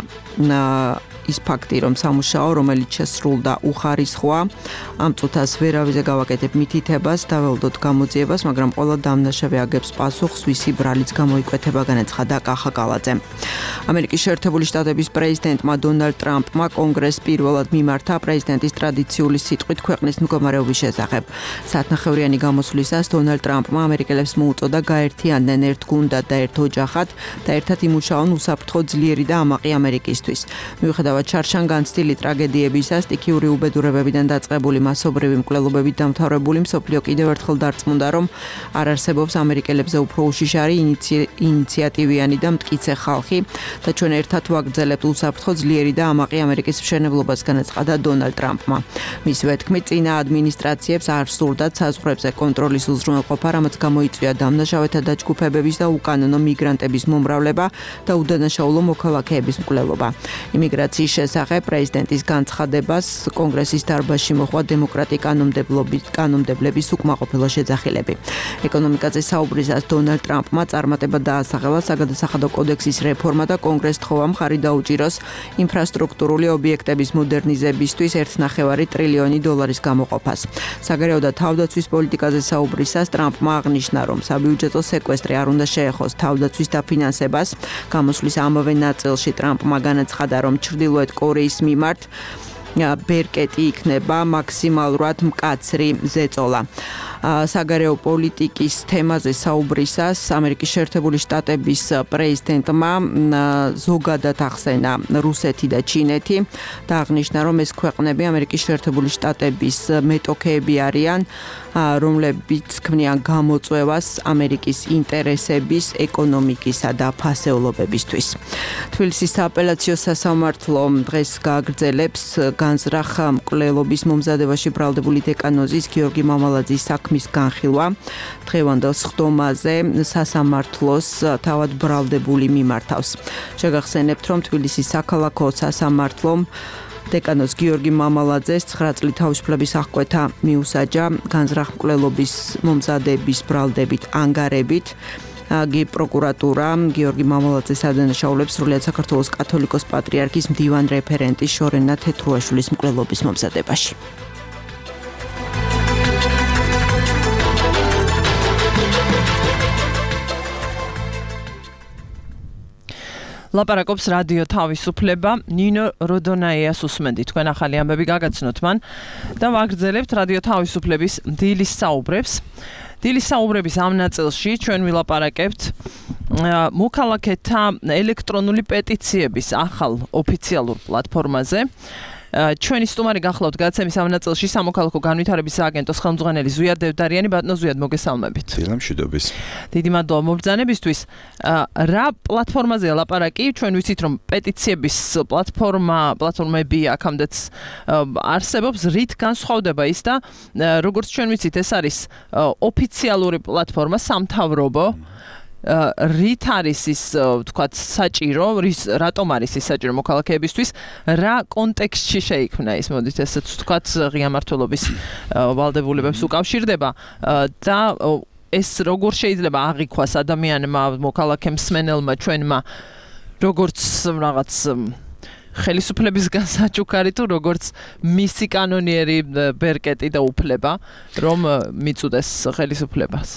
ის ფაქტი, რომ სამუშაო, რომელიც შესრულდა უხარისხოა, ამ წუთას ვერავიზე გავაკეთებ მითითებას, დაველოდოთ გამოძიებას, მაგრამ ყველა დამნაშავე აგებს პასუხს, ვისი ბრალიც გამოიკვეთება, განაცხადა კახაკალაძემ. ამერიკის შეერთებული შტატების პრეზიდენტმა დონალდ ტრამპმა კონგრესს პირველად მიმართა პრეზიდენტის ტრადიციული სიტყვით ქვეყნის მდგომარეობის შესახებ. საათნახევრიანი გამოსვლისას დონალდ ტრამპმა ამერიკელებს მოუწოდა გაერთიანდნენ ერთ გუნდად და ერთ ოჯახად და ერთად იმუშაონ უსაფრთხო ძლიერი და ამაყი ამერიკისთვის. მიუხედავად ჩარჩან განცდილი ტრაგედიებისა, სტიქიური უბედურებებიდან დაწყებული მასობრივი მკვლელობებით დამთავრებული მსოფლიო კიდევ ერთხელ დარწმუნდა, რომ არ არსებობს ამერიკელებზე უფრო უშიშარი ინიციატივიანი და მტკიცე ხალხი და ჩვენ ერთად ვაგრძელებთ უსაფრთხო ძლიერი და ამაყი ამერიკის მშენებლობას, განაცხადა დონალდ ტრამპმა. მისივე თქმით, წინა ადმინისტრაციებს არ სურდათ საზღვრებზე კონტროლის უზრუნველყოფა, რამაც გამოიწვია დამნაშავეთა დაჯგუფებების და უკანონო მიგრანტების მომრავლება და უდანაშაულო მოქალაქეების მკვლელობა. იმიგრაციის მის შესახებ პრეზიდენტის განცხადებას კონგრესის დარბაზში მოხდა დემოკრატი კანონმდებლების უკმაყოფილო შეძახილები. ეკონომიკაზე საუბრისას დონალდ ტრამპმა წარმატება დაასახელა საგადასახადო კოდექსის რეფორმა და კონგრესს თხოვა მხარი დაუჭიროს ინფრასტრუქტურული ობიექტების მოდერნიზებისთვის 1.5 ტრილიონი დოლარის გამოყოფას. საგარეო და თავდაცვის პოლიტიკაზე საუბრისას ტრამპმა აღნიშნა, რომ საბიუჯეტო სეკვესტრი არ უნდა შეეხოს თავდაცვის დაფინანსებას. გამოსვლის ამავე ნაწილში ტრამპმა განაცხადა, რომ ჩრდილოეთ კორეის მიმართ ბერკეტი იქნება მაქსიმალურად მკაცრი ზეწოლა. საგარეო პოლიტიკის თემაზე საუბრისას ამერიკის შეერთებული შტატების პრეზიდენტმა ზოგადად ახსენა რუსეთი და ჩინეთი და აღნიშნა, რომ ეს ქვეყნები ამერიკის შეერთებული შტატების მეტოქეები არიან, რომლებიც ქმნიან გამოწვევას ამერიკის ინტერესების, ეკონომიკისა და ფასეულობებისთვის. თბილისის სააპელაციო სასამართლო დღეს გააგრძელებს განზრახ მკვლელობის მომზადებაში ბრალდებული დეკანოზის გიორგი მამალაძის საქმის განხილვა. დღევანდელ სხდომაზე სასამართლოს თავად ბრალდებული მიმართავს. შეგახსენებთ, რომ თბილისის საქალაქო სასამართლომ დეკანოზ გიორგი მამალაძეს 9 წლით თავისუფლების აღკვეთა მიუსაჯა განზრახ მკვლელობის მომზადების ბრალდებით ანგარებით. პროკურატურა გიორგი მამალაძეს ადანაშაულებს სრულიად საქართველოს კათოლიკოს პატრიარქის მდივან რეფერენტის შორენა თეთრუაშვილის მკვლელობის მომზადებაში. ლაპარაკობს რადიო თავისუფლება ნინო როდონაიას უსმენთ თქვენ ახალი ამბები გაგაცნოთ მან და ვაგრძელებთ რადიო თავისუფლების დილის საუბრებს. დილის საუბრების ამ ნაწილში ჩვენ ვილაპარაკებთ მოქალაქეთა ელექტრონული პეტიციების ახალ ოფიციალურ პლატფორმაზე. ჩვენი სტუმარი გახლავთ გადაცემის ამ ნაწილში სამოქალაქო განვითარების სააგენტოს ხელმძღვანელი ზვიად დევდარიანი. ბატონო ზვიად, მოგესალმებით. მშვიდობის. დიდი მადლობა მობრძანებისთვის. რა პლატფორმაზეა ლაპარაკი? ჩვენ ვიცით, რომ პეტიციების პლატფორმები აქამდეც არსებობს, რით განსხვავდება ის და როგორც ჩვენ ვიცით, ეს არის ოფიციალური პლატფორმა, სამთავრობო. რით არის ის თქვათ საჭირო, რატომ არის ის საჭირო მოქალაქეებისთვის, რა კონტექსტში შეიქმნა ის, მოდით ესეც თქვათ ღია მმართველობის ვალდებულებებს უკავშირდება და ეს როგორ შეიძლება აღიქვას ადამიანმა, მოქალაქე მსმენელმა, ჩვენმა, როგორც რაღაც ხელისუფლებისგან საჩუქარი თუ როგორც მისი კანონიერი ბერკეტი და უფლება, რომ მიწუდეს ხელისუფლებას.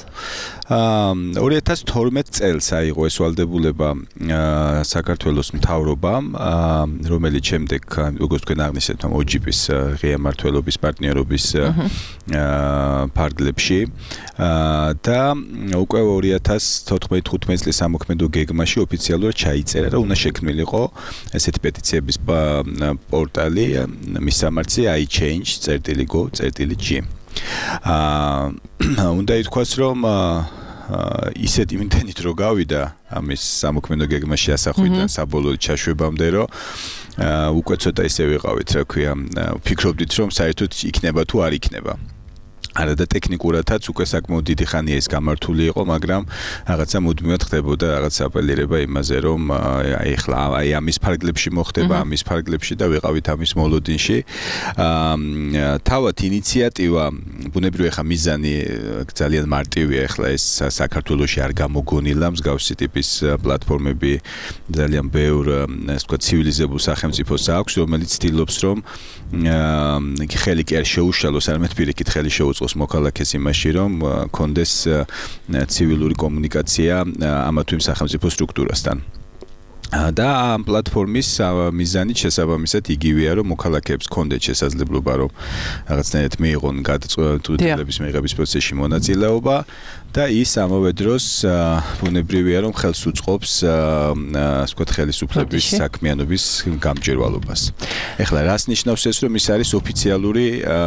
2012 წელს აიღო ეს ვალდებულება საქართველოს მთავრობამ, რომელიც შემდეგ, როგორც თქვენ აღნიშნეთ, OGP-ის ღია მმართველობის პარტნიორობის ფარგლებში და უკვე 2014-15 წლის სამოქმედო გეგმაში ოფიციალურად ჩაიწერა, რომ უნდა შექმნილიყო ესეთი პეტიციების პორტალი, მის სამარცი iChange.go.g. უნდა ითქვას, რომ ისეთ იმდენით რო გავიდა ამის სამოქმედო გეგმაში ასახვიდან საბოლოო ჩაშვებამდე, რომ უკვე ცოტა ისე ვიყავით, რა ქვია, ვფიქრობდით, რომ საერთოდ იქნება თუ არ იქნება. არა და ტექნიკურადაც უკვე საკმაოდ დიდი ხანია ეს გამართული იყო, მაგრამ რაღაცა მუდმივად ხდებოდა რაღაც აპელირება იმაზე, რომ ეხლა ამის ფარგლებში მოხდება, ამის ფარგლებში და ვიყავით ამის მოლოდინში. თავად ინიციატივა, ბუნებრივია ხა მიზანი ძალიან მარტივია, ეხლა ეს საქართველოში არ გამოგონილა მსგავსი ტიპის პლატფორმები ძალიან ბევრ, ასე ვთქვათ, ცივილიზებულ სახელმწიფოს აქვს, რომელიც ცდილობს, რომ ხელი კი არ შეუშალოს, არამედ პირიქით ხელი შეუწყოს მოქალაქეს იმაში, რომ კონდეს ცივილური კომუნიკაცია ამა თუ იმ სახელმწიფო სტრუქტურასთან. და ამ პლატფორმის მიზანი შესაბამისად იგივეა, რომ მოქალაქეებს კონდეთ შესაძლებლობა, რომ რაღაცნაირად მიიღონ გადაწყვეტილების მიღების პროცესში მონაწილეობა და ის ამავე დროს ბუნებრივია, რომ ხელს უწყობს ასე ვთქვათ ხელისუფლების საქმიანობის გამჭვირვალობას. ეხლა რას ნიშნავს ეს, რომ ის არის ოფიციალური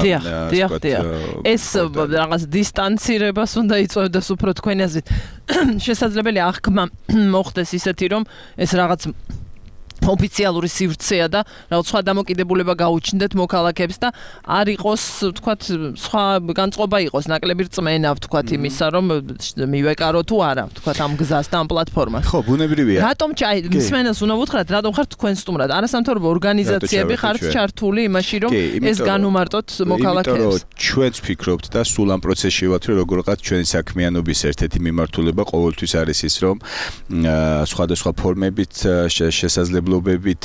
ეს რაღაც დისტანცირებას უნდა იწვევდეს უფრო თქვენი აზრით. შესაძლებელი აღქმა მოხდეს ისეთი, რომ ეს რაღაც ოფიციალური სივრცეა და რაღაც სხვა დამოკიდებულება გაუჩნდეთ მოქალაქეებს და არ იყოს, ვთქვათ, სხვა განწყობა იყოს, ნაკლები რწმენა, ვთქვათ, იმისა, რომ მივეკარო თუ არა, ვთქვათ, ამ გზას და ამ პლატფორმას. ხო, ბუნებრივია. რატომ მსმენელს უნდა ვუთხრათ, რატომ ხართ თქვენ სტუმრად? არასამთავრობო ორგანიზაციები ხართ ჩართული იმაში, რომ ეს განუმარტოთ მოქალაქეებს. იმიტომ რომ ჩვენც ვფიქრობთ და სულ ამ პროცესში ვართ, რომ როგორღაც ჩვენი საქმიანობის ერთ-ერთი მიმართულება ყოველთვის არის ის, რომ სხვადასხვა ფორმებით შესაძლებლობებით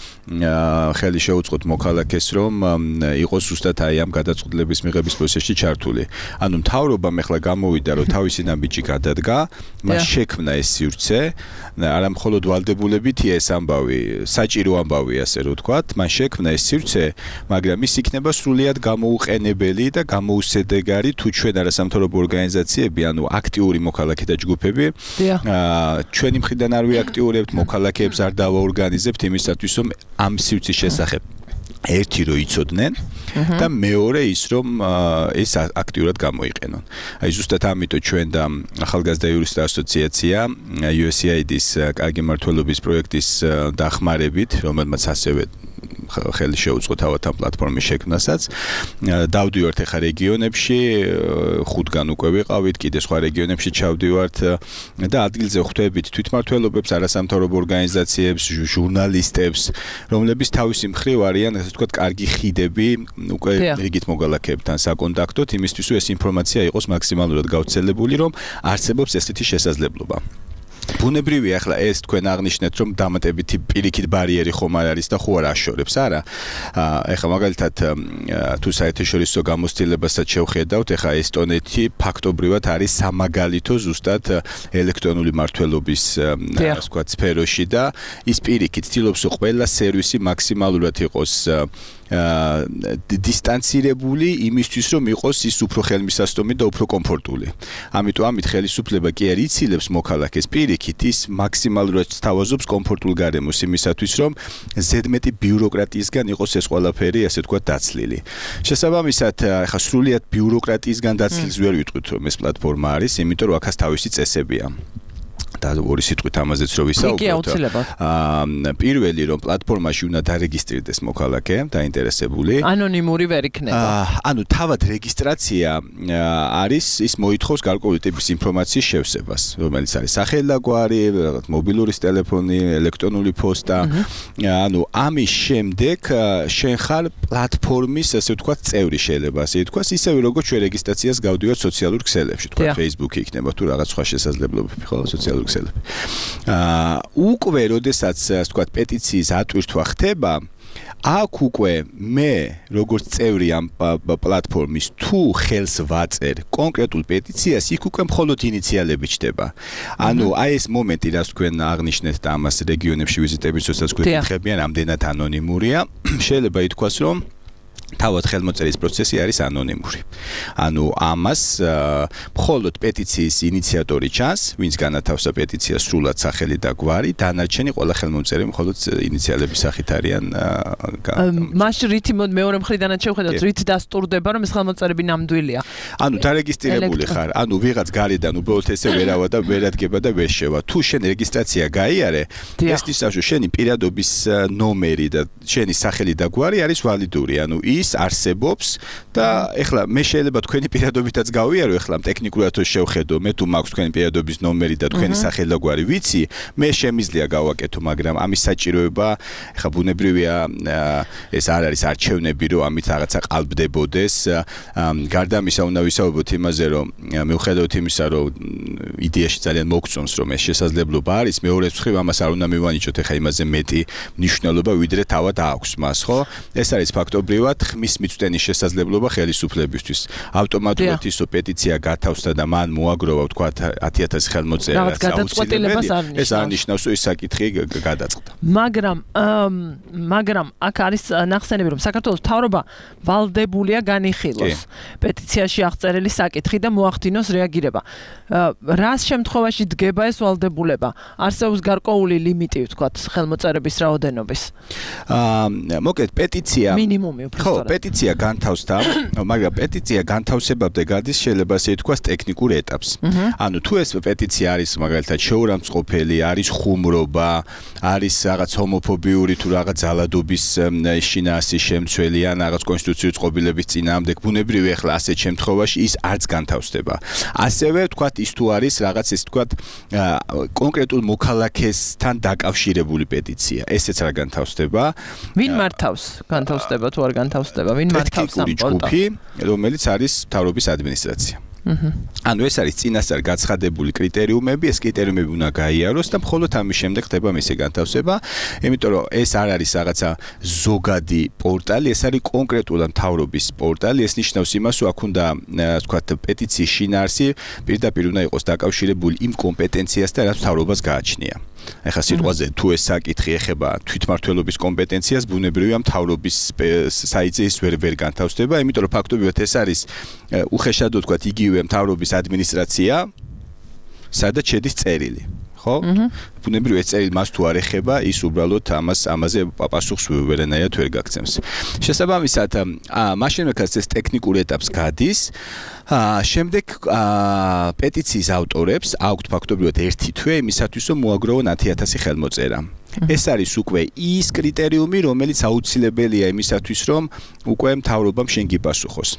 ხელი შეუწყოთ მოქალაქეს, რომ იყოს ზუსტად აი ამ გადაწყვეტილების მიღების პროცესში ჩართული. ანუ მთავრობამ ახლა გამოვიდა, რომ თავისი ნაბიჯი გადადგა, მას შექმნა ეს სივრცე, არა მხოლოდ ვალდებულებითია ეს ამბავი, საჭირო ამბავი ასე რომ ვთქვათ, მას შექმნა ეს სივრცე, მაგრამ ის იქნება სრულიად გამოუყენებელი და გამოუსადეგარი თუ ჩვენ არასამთავრობო ორგანიზაციები, ანუ აქტიური მოქალაქე და ჯგუფები, ჩვენი მხრიდან არ ვიაქტიურებთ, მოქალაქეებს არ დავაორგანიზებთ იმისათვის, რომ ამ სივრცის შესახებ ერთი რო იცოდნენ და მეორე ის რომ ეს აქტიურად გამოიყენონ. აი ზუსტად ამიტომ ჩვენ და ახალგაზრდა იურისტთა ასოციაცია USAID-ის კარგი მმართველობის პროექტის დახმარებით, რომელმაც ასევე ხელი შეუწყო თავად ამ პლატფორმის შექმნასაც. დავდივართ ახლა რეგიონებში, 5-გან უკვე ვიყავით, კიდე სხვა რეგიონებში ჩავდივართ და ადგილზე ხვდებით თვითმმართველობებს, არასამთავრობო ორგანიზაციებს, ჟურნალისტებს, რომლებიც თავისი მხრივ არიან, ასე ვთქვათ, კარგი ხიდები უკვე რიგით მოქალაქეებთან საკონტაქტოდ, იმისთვის რომ ეს ინფორმაცია იყოს მაქსიმალურად გავრცელებული, რომ არსებობს ესეთი შესაძლებლობა. ბუნებრივია ახლა ეს თქვენ აღნიშნეთ რომ დამატებითი პირიქით ბარიერი ხომ არ არის და ხო არ აშორებს არა ახლა მაგალითად თუ საერთაშორისო გამოცდილებასაც შევხედავთ ახლა ესტონეთი ფაქტობრივად არის სამაგალითო ზუსტად ელექტრონული მმართველობის ასე ვთქვათ სფეროში და ის პირიქით ცდილობს ყველა სერვისი მაქსიმალურად იყოს დისტანცირებული იმისთვის რომ იყოს ის უფრო ხელმისაწვდომი და უფრო კომფორტული. ამიტომ ამით ხელისუფლება კი არ იცილებს მოქალაქეს პირიქით ის მაქსიმალურად სთავაზობს კომფორტულ გარემოს იმისათვის რომ ზედმეტი ბიუროკრატიისგან იყოს ეს ყველაფერი ასე ვთქვათ დაცლილი. შესაბამისად ახლა სრულიად ბიუროკრატიისგან დაცლილს ვერ ვიტყვით რომ ეს პლატფორმა არის, იმიტომ რომ აქაც თავისი წესებია. და ორი სიტყვით ამაზეც რო ვისაუბროთ. პირველი რომ პლატფორმაში უნდა დარეგისტრირდეს მოქალაქე, დაინტერესებული. ანონიმური ვერ იქნება. ანუ თავად რეგისტრაცია არის ის მოითხოვს გარკვეული ტიპის ინფორმაციის შევსებას, რომელიც არის სახელდაგვარი, მობილური ტელეფონი, ელექტრონული პოსტა. ანუ ამის შემდეგ შენ ხარ პლატფორმის ასე ვთქვათ წევრი შეიძლება ასე ითქვას, ისევე როგორც ჩვენ რეგისტრაციას გავდივართ სოციალურ ქსელებში, თქვა Facebook იქნება თუ რაღაც სხვა შესაძლებლობები ხო სოციალურ ქსელებში. უკვე როდესაც ასე ვთქვათ პეტიციის ატვირთვა ხდება, აქ უკვე მე როგორც წევრი ამ პლატფორმის თუ ხელს ვაწერ კონკრეტულ პეტიციას, იქ უკვე მხოლოდ ინიციალები ჩდება. ანუ აი ეს მომენტი, რაც თქვენ აღნიშნეთ და ამას რეგიონებში ვიზიტების დროსაც გვეკითხებიან, რამდენად ანონიმურია, შეიძლება ითქვას, რომ თავად ხელმოწერის პროცესი არის ანონიმური. ანუ ამას მხოლოდ პეტიციის ინიციატორი ჩანს, ვინც განათავსა პეტიციას სრულად სახელი და გვარი, დანარჩენი ყველა ხელმომწერი მხოლოდ ინიციალების სახით არიან. მაშინ რითი მეორე მხრიდანაც შევხედოთ, რით დასტურდება, რომ ეს ხელმომწერები ნამდვილია. ანუ დარეგისტრირებული ხარ, ანუ ვიღაც გარედან უბრალოდ ესე ვერავა და ვერ ადგება და ვერ შევა. თუ შენ რეგისტრაცია გაიარე, ეს ისაშო შენი პირადობის ნომერი და შენი სახელი და გვარი არის ვალიდური, ანუ ის არსებობს და ეხლა მე შეიძლება თქვენი პირადობითაც გავიარო, ეხლა ტექნიკურად თუ შევხედო, მე თუ მაქვს თქვენი პირადობის ნომერი და თქვენი სახელდაგვარი ვიცი, მე შემიძლია გავაკეთო, მაგრამ ამის საჭიროება ეხლა ბუნებრივია ეს არ არის არჩევნები, რომ ამით რაღაცა ყალბდებოდეს. გარდა ამისა უნდა ვისაუბროთ იმაზე, რომ მიუხედავად იმისა, რომ იდეაში ძალიან მოგწონს, რომ ეს შესაძლებლობა არის, მეორეს მხრივ ამას არ უნდა მივანიჭოთ ეხლა იმაზე მეტი მნიშვნელობა, ვიდრე თავად აქვს მას, ხო? ეს არის ფაქტობრივად ხმის მიწვდენის შესაძლებლობა ხელისუფლებისთვის. ავტომატურად ისო პეტიცია გათავსდა და მან მოაგროვა ვთქვათ 10,000 ხელმოწერა ეს არნიშნავს რომ ეს საკითხი გადაწყდა. მაგრამ აქ არის ნახსენები რომ საქართველოს მთავრობა ვალდებულია განიხილოს პეტიციაში აღწერილი საკითხი და მოახდინოს რეაგირება. რა რას შემთხვევაში დგება ეს ვალდებულება? არსებობს გარკვეული ლიმიტი, ვთქვათ, ხელმოწერების რაოდენობის. მოკლედ პეტიცია მინიმუმი უფრო სწორად. ხო, პეტიცია განთავსდა, მაგრამ პეტიცია განთავსებამდე გადის შეიძლება ასე ითქვას ტექნიკურ ეტაპს. ანუ თუ ეს პეტიცია არის მაგალითად შეურამწყყოფელი, არის ხუმრობა, არის რაღაც ჰომოფობიური თუ რაღაც ძალადობის შინაარსის შემცველი ან რაღაც კონსტიტუციური წყობილების წინააღმდეგ, ბუნებრივია ახლა ასეთ შემთხვევაში ის არც განთავსდება. ასევე ვთქვათ ის თუ არის რაღაც ის ვთქვათ კონკრეტულ მოქალაქესთან დაკავშირებული პეტიცია, ესეც რა განთავსდება. ვინ მართავს? განთავსდება თუ არ განთავსდება? ვინ მართავს ამ ჯგუფი, რომელიც არის მთავრობის ადმინისტრაცია. ანუ ეს არის წინასწარ გაცხადებული კრიტერიუმები, ეს კრიტერიუმები უნდა გაიაროს და მხოლოდ ამის შემდეგ ხდება მისი განთავსება, იმიტომ რომ ეს არ არის რაღაცა ზოგადი პორტალი, ეს არის კონკრეტულად მთავრობის პორტალი, ეს ნიშნავს იმას, რომ აქ უნდა ვთქვათ პეტიციის შინაარსი პირდაპირ უნდა იყოს დაკავშირებული იმ კომპეტენციასთან, რაც მთავრობას გააჩნია. ეხლა სიტყვაზე თუ ეს საკითხი ეხება თვითმმართველობის კომპეტენციას, ბუნებრივია მთავრობის საიტზე ის ვერ განთავსდება, იმიტომ რომ ფაქტობრივად ეს არის უხეშადო ვთქვათ იგივე მთავრობის ადმინისტრაცია, სადაც შედის წერილი. ხო? ბუნებრივია წერილი მას თუ არ ეხება, ის უბრალოდ ამაზე პასუხს ვერანაირად ვერ გაგცემს. შესაბამისად, მაშინ როდესაც ეს ტექნიკურ ეტაპს გადის, შემდეგ პეტიციის ავტორებს აქვთ ფაქტობრივად 1 თვე იმისათვის, რომ მოაგროვონ 10,000 ხელმოწერა. ეს არის უკვე ის კრიტერიუმი, რომელიც აუცილებელია იმისათვის, რომ უკვე მთავრობამ შენ გიპასუხოს.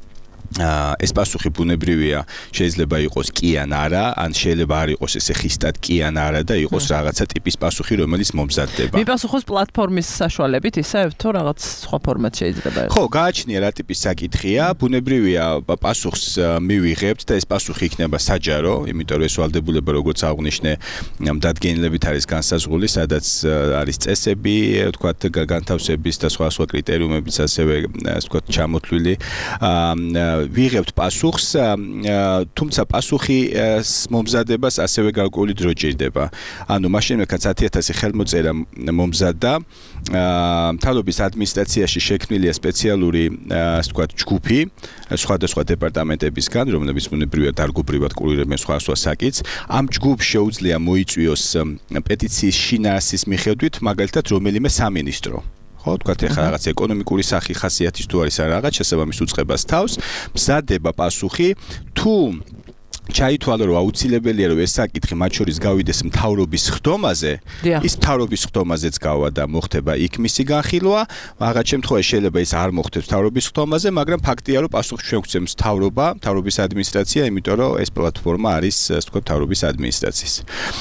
ეს პასუხი ბუნებრივია შეიძლება იყოს კი ან არა, ან შეიძლება არ იყოს ესე ხისტად კი ან არა და იყოს რაღაცა ტიპის პასუხი, რომელიც მომზადდება. მიპასუხოს პლატფორმის საშუალებით, ისე თუ რაღაც სხვა ფორმატ შეიძლება იყოს. ხო, გააჩნია რა ტიპის საკითხია, ბუნებრივია პასუხს მივიღებთ და ეს პასუხი იქნება საჯარო, იმიტომ რომ ეს ვალდებულება როგორც აღნიშნე, დადგენილებით არის განსაზღვრული, სადაც არის წესები, ვთქვათ, განთავსების და სხვა კრიტერიუმებიც ასევე, ვთქვათ, ჩამოთვლილი. ვიღებთ პასუხს, თუმცა პასუხის მომზადებას ასევე გარკვეული დრო ჭირდება. ანუ მაშინ როდესაც 10,000 ხელმოწერა მომზადდა, მთავრობის ადმინისტრაციაში შექმნილია სპეციალური, ასე ვთქვათ, ჯგუფი სხვადასხვა დეპარტამენტებისგან, რომლებიც ბუნებრივია დარგობრივად კურირებენ სხვა საკითხს. ამ ჯგუფს შეუძლია მოიწვიოს პეტიციის შინაარსის მიხედვით, მაგალითად, რომელიმე სამინისტრო. ხო, თქვათ ეხლა რაღაც ეკონომიკური ხასიათის თუ არის რაღაც შესაბამის უწყებას თავს, მზადდება პასუხი, თუ ჩაითვალა რომ აუცილებელია რომ ეს საკითხი მათ შორის გავიდეს მთავრობის ხდომაზე, ის მთავრობის ხდომაზეც გავა და მოხდება იქ მისი განხილვა, რაღაც შემთხვევაში შეიძლება ის არ მოხდეს მთავრობის ხდომაზე, მაგრამ ფაქტია რომ პასუხს ჩვენ გვცემს მთავრობის ადმინისტრაცია, იმიტომ რომ ეს პლატფორმა არის, ასე ვთქვათ, მთავრობის ადმინისტრაციის.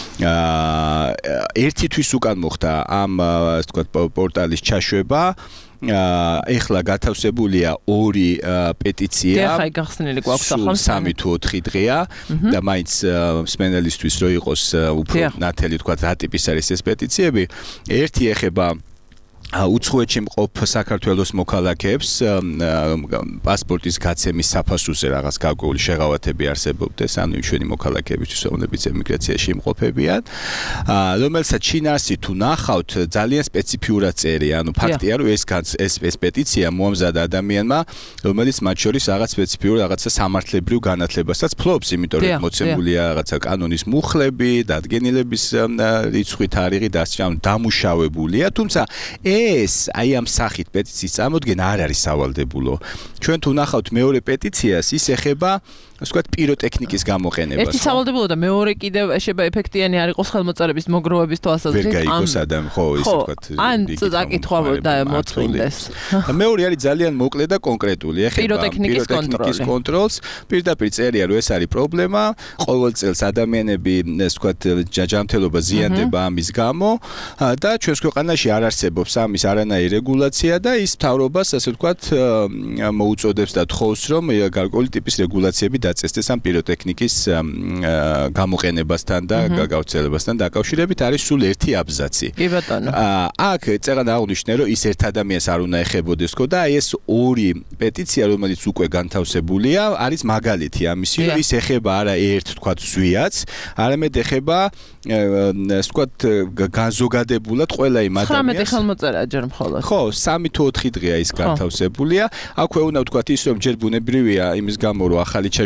1 თვის უკან მოხდა ამ, ასე ვთქვათ, პორტალის ჩაშვება. ეხლა გათავსებულია 2 პეტიცია. ახლა გახსნილი გვაქვს ახლა 3 თუ 4 დღეა და მაინც მსმენელისთვის რო იყოს უფრო ნათელი თქვა რა ტიპის არის ეს პეტიციები. ერთი ეხება უცხოეთში მყოფ საქართველოს მოქალაქეებს პასპორტის გაცემის საფასურზე რაღაც გარკვეული შეღავათები არსებობდეს, ანუ ჩვენი მოქალაქეებისთვის, რომლებიც ემიგრაციაში იმყოფებიან, რომელსაც შინაარსი თუ ნახავთ, ძალიან სპეციფიურად წერია, ანუ ფაქტია, რომ ეს პეტიცია მოამზადა ადამიანმა, რომელიც მათ შორის რაღაც სპეციფიურ რაღაცა სამართლებრივ განათლებასაც ფლობს, იმიტომ რომ მოცემულია რაღაცა კანონის მუხლები, დადგენილების რიცხვი, თარიღი და ასე შემდეგ, დამუშავებულია, თუმცა ეს აი ამ სახით პეტიციის წარმოდგენა არ არის სავალდებულო. ჩვენ თუ ნახავთ მეორე პეტიციას, ის ეხება ასე ვთქვათ პიროტექნიკის გამოყენებას. ერთი სავალდებულო და მეორე კიდევ შეიძლება ეფექტიანი არ იყოს ხელმოწერების მოგროვების თვალსაზრისით. ვერ გაიგოს ადამი, ხო, ისე ვთქვათ. ან წაკითხვა და მოწმინდეს. მეორე არის ძალიან მოკლე და კონკრეტული. ეხება პიროტექნიკის კონტროლს. პირდაპირ წერია, რომ ეს არის პრობლემა. ყოველ წელს ადამიანები, ასე ვთქვათ, ჯანმრთელობა ზიანდება ამის გამო და ჩვენს ქვეყანაში არ არსებობს ამის არანაირი რეგულაცია და ის მთავრობას, ასე ვთქვათ, მოუწოდებს და თხოვს, რომ გარკვეული ტიპის რეგულაციები დაწესდეს ამ პიროტექნიკის გამოყენებასთან და გავრცელებასთან დაკავშირებით არის სულ ერთი აბზაცი. კი ბატონო. აქ წერან აღნიშნე, რომ ის ერთ ადამიანს არ უნდა ეხებოდეს ხო და ეს 2 პეტიცია, რომელიც უკვე განთავსებულია, არის მაგალითი ამისი, რომ ის ეხება არა ერთ თქვათ ზვიაც, არამედ ეხება ასე ვთქვათ განზოგადებულად ყველა იმ ადამიანს. 19 ხელმოწერა ჯერ მხოლოდ. ხო, 3 თუ 4 დღეა ის განთავსებულია. აქვე უნდა ვთქვათ ის, რომ ჯერ ბუნებრივია იმის გამო, რომ ახალი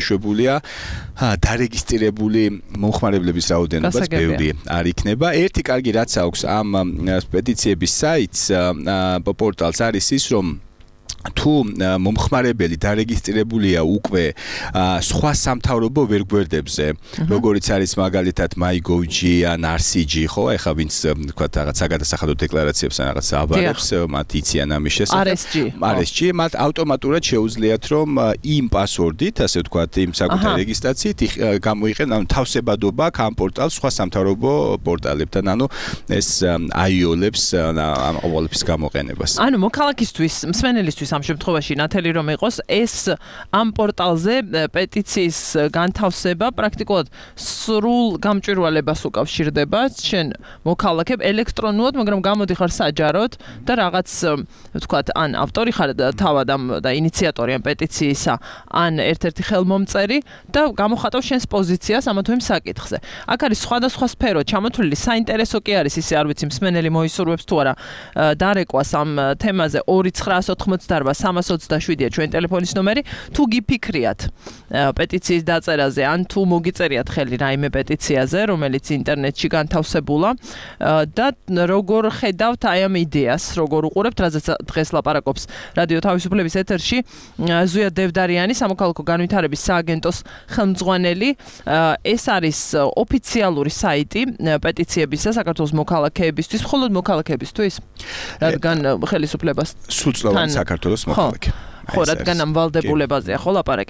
დაშვებულია დარეგისტრირებული მომხმარებლების რაოდენობაც ბევრი არ იქნება. ერთი კარგი რაც აქვს ამ პეტიციების საიტს პორტალს არის ის, რომ თუ მომხმარებელი დარეგისტრირებულია უკვე სხვა სამთავრობო ვერგვერდებზე, როგორიც არის მაგალითად MyGov.g ან RCG, ხო, ეხლა ვინც თქვა რაღაც საგადასახადო დეკლარაციებს ან რაღაც აბარებს, მათ იციან ამის შესახებ. RSG, მათ ავტომატურად შეუძლიათ რომ იმ პასვორდით, ასე ვთქვათ, იმ საკუთარი რეგისტრაციით გამოიყენონ ამ თავსებადობა ამ პორტალს სხვა სამთავრობო პორტალებთან, ანუ ეს აიოლებს ამ ყოველფრის გამოყენებას. ანუ მოქალაქისთვის, მსმენელისთვის ამ შემთხვევაში ნათელი რომ იყოს ეს ამ პორტალზე პეტიციის განთავსება პრაქტიკულად სრულ გამჭვირვალებას უკავშირდება შენ მოქალაქებ ელექტრონულად, მაგრამ გამოდიხარ საჯაროდ და რაღაც ვთქვათ ან ავტორი ხარ თავად ამ და ინიციატორი ამ პეტიციისა, ან ერთ-ერთი ხელმომწერი და გამოხატავ შენს პოზიციას ამა თუ იმ საკითხზე. აქ არის სხვადასხვა სფერო ჩამოთვლილი, საინტერესო კი არის ისე არ ვიცი მსმენელი მოისურვებს თუ არა დარეკვას ამ თემაზე 2988327-ია ჩვენ ტელეფონის ნომერი. თუ გიფიქრიათ პეტიციის დაწერაზე, ან თუ მოგიწერიათ ხელი რაიმე პეტიციაზე, რომელიც ინტერნეტში განთავსებულა და როგორ ხედავთ აი ამ იდეას, როგორ უყურებთ, რაზეც დღეს ლაპარაკობს რადიო თავისუფლების ეთერში ზუია დევდარიანი, სამოქალაქო განვითარების სააგენტოს ხელმძღვანელი. ეს არის ოფიციალური საიტი პეტიციებისა საქართველოს მოქალაქეებისთვის, მხოლოდ მოქალაქეებისთვის, რადგან ხელისუფლებას სრულწლოვანი საქართველოს მოქალაქე. ხო, რადგან ამ ვალდებულებაზეა ხო ლაპარაკი.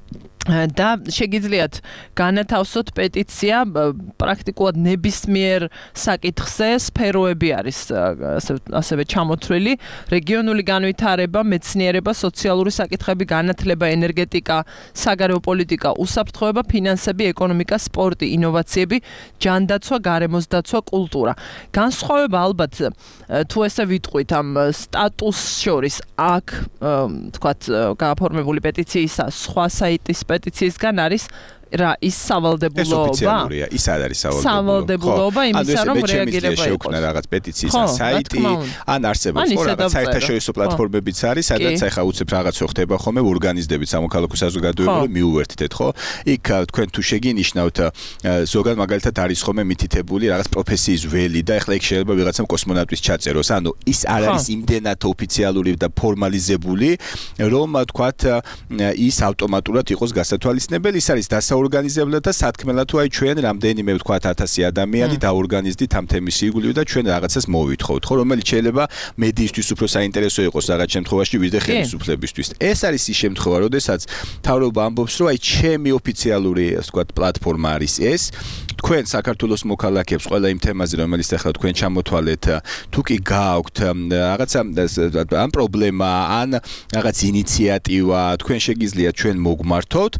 და შეგიძლიათ განათავსოთ პეტიცია პრაქტიკულად ნებისმიერ საკითხზე, სფეროები არის ასევე ჩამოთვლილი, რეგიონული განვითარება, მეცნიერება, სოციალური საკითხები, განათლება, ენერგეტიკა, საგარეო პოლიტიკა, უსაფრთხოება, ფინანსები, ეკონომიკა, სპორტი, ინოვაციები, ჯანდაცვა, გარემოსდაცვა, კულტურა. განსხვავება ალბათ თუ ესე ვიტყვით ამ სტატუსს შორის აქ თქვათ გააფორმებული პეტიციისა სხვა საიტის პეტიციისგან არის რა ის სავალდებულოობა? ის არის სავალდებულოობა იმისა რომ რეაგირება შეუქმნა რაღაც პეტიციის საიტი ან არსებობს რაღაც საერთაშორისო პლატფორმებიც არის, სადაც ახლა უცებ რაღაც ხდება ხოლმე ორგანიზდებით სამოქალაქო საზოგადოებრივი მიუერთდეთ, ხო? იქ თქვენ თუ შეგინიშნავთ ზოგადად მაგალითად არის ხოლმე მითითებული რაღაც პროფესიის ველი და ახლა იქ შეიძლება ვიღაცამ კოსმონავტის ჩაწეროს. ანუ ის არ არის იმდენად ოფიციალური და ფორმალიზებული, რომ თქვათ ის ავტომატურად იყოს გასათვალისწინებელი. ის არის ორგანიზებლად და სათქმელად თუ აი ჩვენ რამდენიმე ვთქვათ 1000 ადამიანი დაორგანიზდით ამ თემის ირგვლივ და ჩვენ რაღაცას მოვითხოვთ, ხო, რომელიც შეიძლება მედიისთვის უფრო საინტერესო იყოს რაღაც შემთხვევაში ვიდრე ხელისუფლებისთვის. ეს არის ის შემთხვევა, როდესაც მთავრობა ამბობს, რომ აი ჩემი ოფიციალური ვთქვათ პლატფორმა არის ეს. თქვენ საქართველოს მოქალაქეებს ყველა იმ თემაზე, რომელიც ახლა თქვენ ჩამოთვალეთ, თუ კი გააქვთ რაღაცა ამ პრობლემა, ან რაღაც ინიციატივა, თქვენ შეგიძლიათ ჩვენ მოგმართოთ.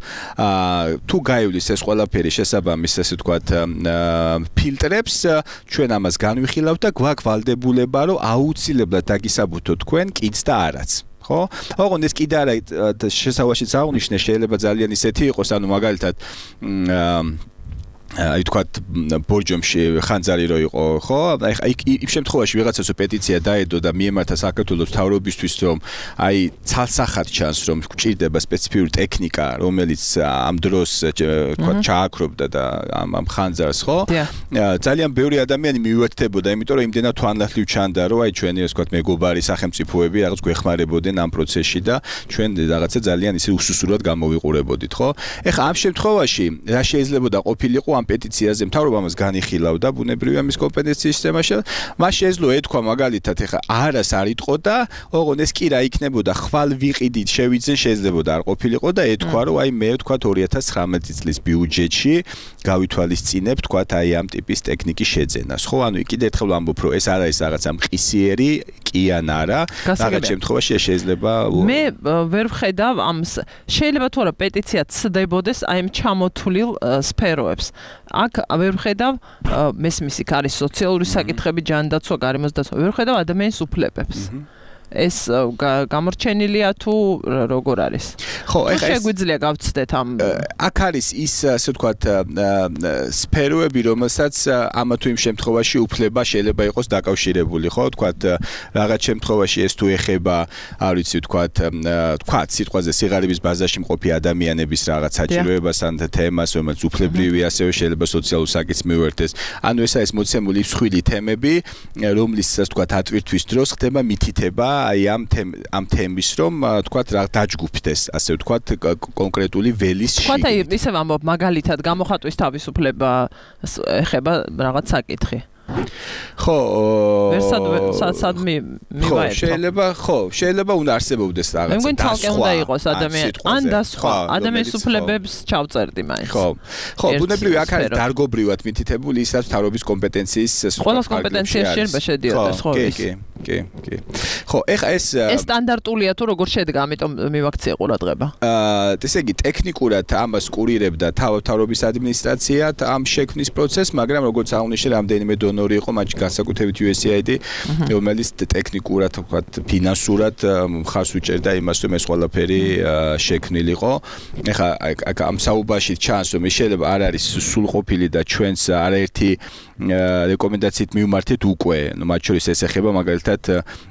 თუ გაივლის ეს ყველაფერი შესაბამის, ესე ვთქვათ, ფილტრებს, ჩვენ ამას განვიხილავთ და გვაქვს ვალდებულება, რომ აუცილებლად დაგისაბუთოთ თქვენ კიდს და არაც. ხო? ოღონდ ეს კიდე არა შესავალშიც აღნიშნე, შეიძლება ძალიან ისეთი იყოს, ანუ მაგალითად აი თქვათ ბორჯომში ხანძარი რო იყო, ხო? აი იმ შემთხვევაში ვიღაცას პეტიცია დაედო და მიემართა საქართველოს მთავრობისთვის, რომ აი ცალსახად ჩანს, რომ გვჭირდება სპეციფიური ტექნიკა, რომელიც ამ დროს თქვათ ჩააქრობდა და ამ ხანძარს, ხო? ძალიან ბევრი ადამიანი მიუერთდებოდა, იმიტომ რომ იმდენად თვალნათლივ ჩანდა, რომ აი ჩვენი ასე ვთქვათ მეგობარი სახელმწიფოები რაღაც გვეხმარებოდნენ ამ პროცესში და ჩვენ რაღაცა ძალიან ისე უსუსურად გამოვიყურებოდით, ხო? ეხლა ამ შემთხვევაში რა შეიძლებოდა ყოფილიყო ამ პეტიციაზე მთავრობა მას განიხილავდა ბუნებრივია მის კომპეტენციის თემაში. მას შეეძლო ეთქვა მაგალითად ეხა არას არ იტყოდა, ოღონდ ეს კი რა იქნებოდა ხვალ ვიყიდით შევიძენ შეიძლებოდა არ ყოფილიყო და ეთქვა რომ აი მე ვთქვათ 2019 წლის ბიუჯეტში გავითვალისწინებ ვთქვათ აი ამ ტიპის ტექნიკის შეძენას. ხო, ანუ კიდე ერთხელ ვამბობ რომ ეს არ არის რაღაცა მყისიერი კი ან არა, რაღაც შემთხვევაში შეიძლება მე ვერ ვხედავ ამ შეიძლება თუ არა პეტიცია ცდებოდეს აი ამ ჩამოთვლილ სფეროებს. აქ ვერ ვხედავ მესმის იქ არის სოციალური საკითხები, ჯანდაცვა, გარემოსდაცვა, ვერ ვხედავ ადამიანის უფლებებს. ეს გამორჩენილია თუ როგორ არის? ხო, ეხლა შეგვიძლია გავცდეთ ამ აქ არის ის ასე ვთქვათ სფეროები, რომელსაც ამა თუ იმ შემთხვევაში უფლება შეიძლება იყოს დაკავშირებული, ხო? ვთქვათ რაღაც შემთხვევაში ეს თუ ეხება, არ ვიცი, ვთქვათ სიტყვაზე სიღარიბის ბაზაში მყოფი ადამიანების რაღაც საჭიროებას ან თემას, რომელიც უფლებრივი ასევე შეიძლება სოციალურ საკითხს მიუერთდეს. ანუ ეს არის მოცემული მსხვილი თემები, რომლისას ვთქვათ ატვირთვის დროს ხდება მითითება აი ამ თემის რომ ვთქვათ რა დაჯგუფდეს, ასე ვთქვათ კონკრეტული ველის შიგნით. ვთქვათ აი ისევ ამბობ მაგალითად გამოხატვის თავისუფლება ეხება რაღაც საკითხი. ხო, სად მივაერთო? შეიძლება უნდა არსებობდეს რაღაც. მე მგონი თალკე უნდა იყოს ადამიანი, ან და სხვა ადამიანის უფლებებს ჩავწერდი მაინც. ხო, ბუნებრივი აქ არის დარგობრივად მითითებული ისაც თავრობის კომპეტენციის ყველას კომპეტენციაში შეიძლება შედიოდეს, ხო ის. კი. ხო, ეხლა ეს სტანდარტულია თუ როგორ შედგა, ამიტომ მივაქციე ყურადღება. ესე იგი ტექნიკურად ამას კურირებდა თავრობის ადმინისტრაცია ამ შექმნის პროცესს, მაგრამ როგორც აღნიშნე, რამდენიმე დონორი იყო, მათ განსაკუთრებით USAID, რომელიც ტექნიკურად, ვთქვათ, ფინანსურად მხარს უჭერდა იმას, რომ ეს ყველაფერი შექმნილიყო. ეხლა აქ ამ საუბარში ჩანს, რომ შეიძლება არ არის სულყოფილი და ჩვენს არაერთი რეკომენდაციით მივმართეთ უკვე, მათ შორის ეს ეხება მაგალითად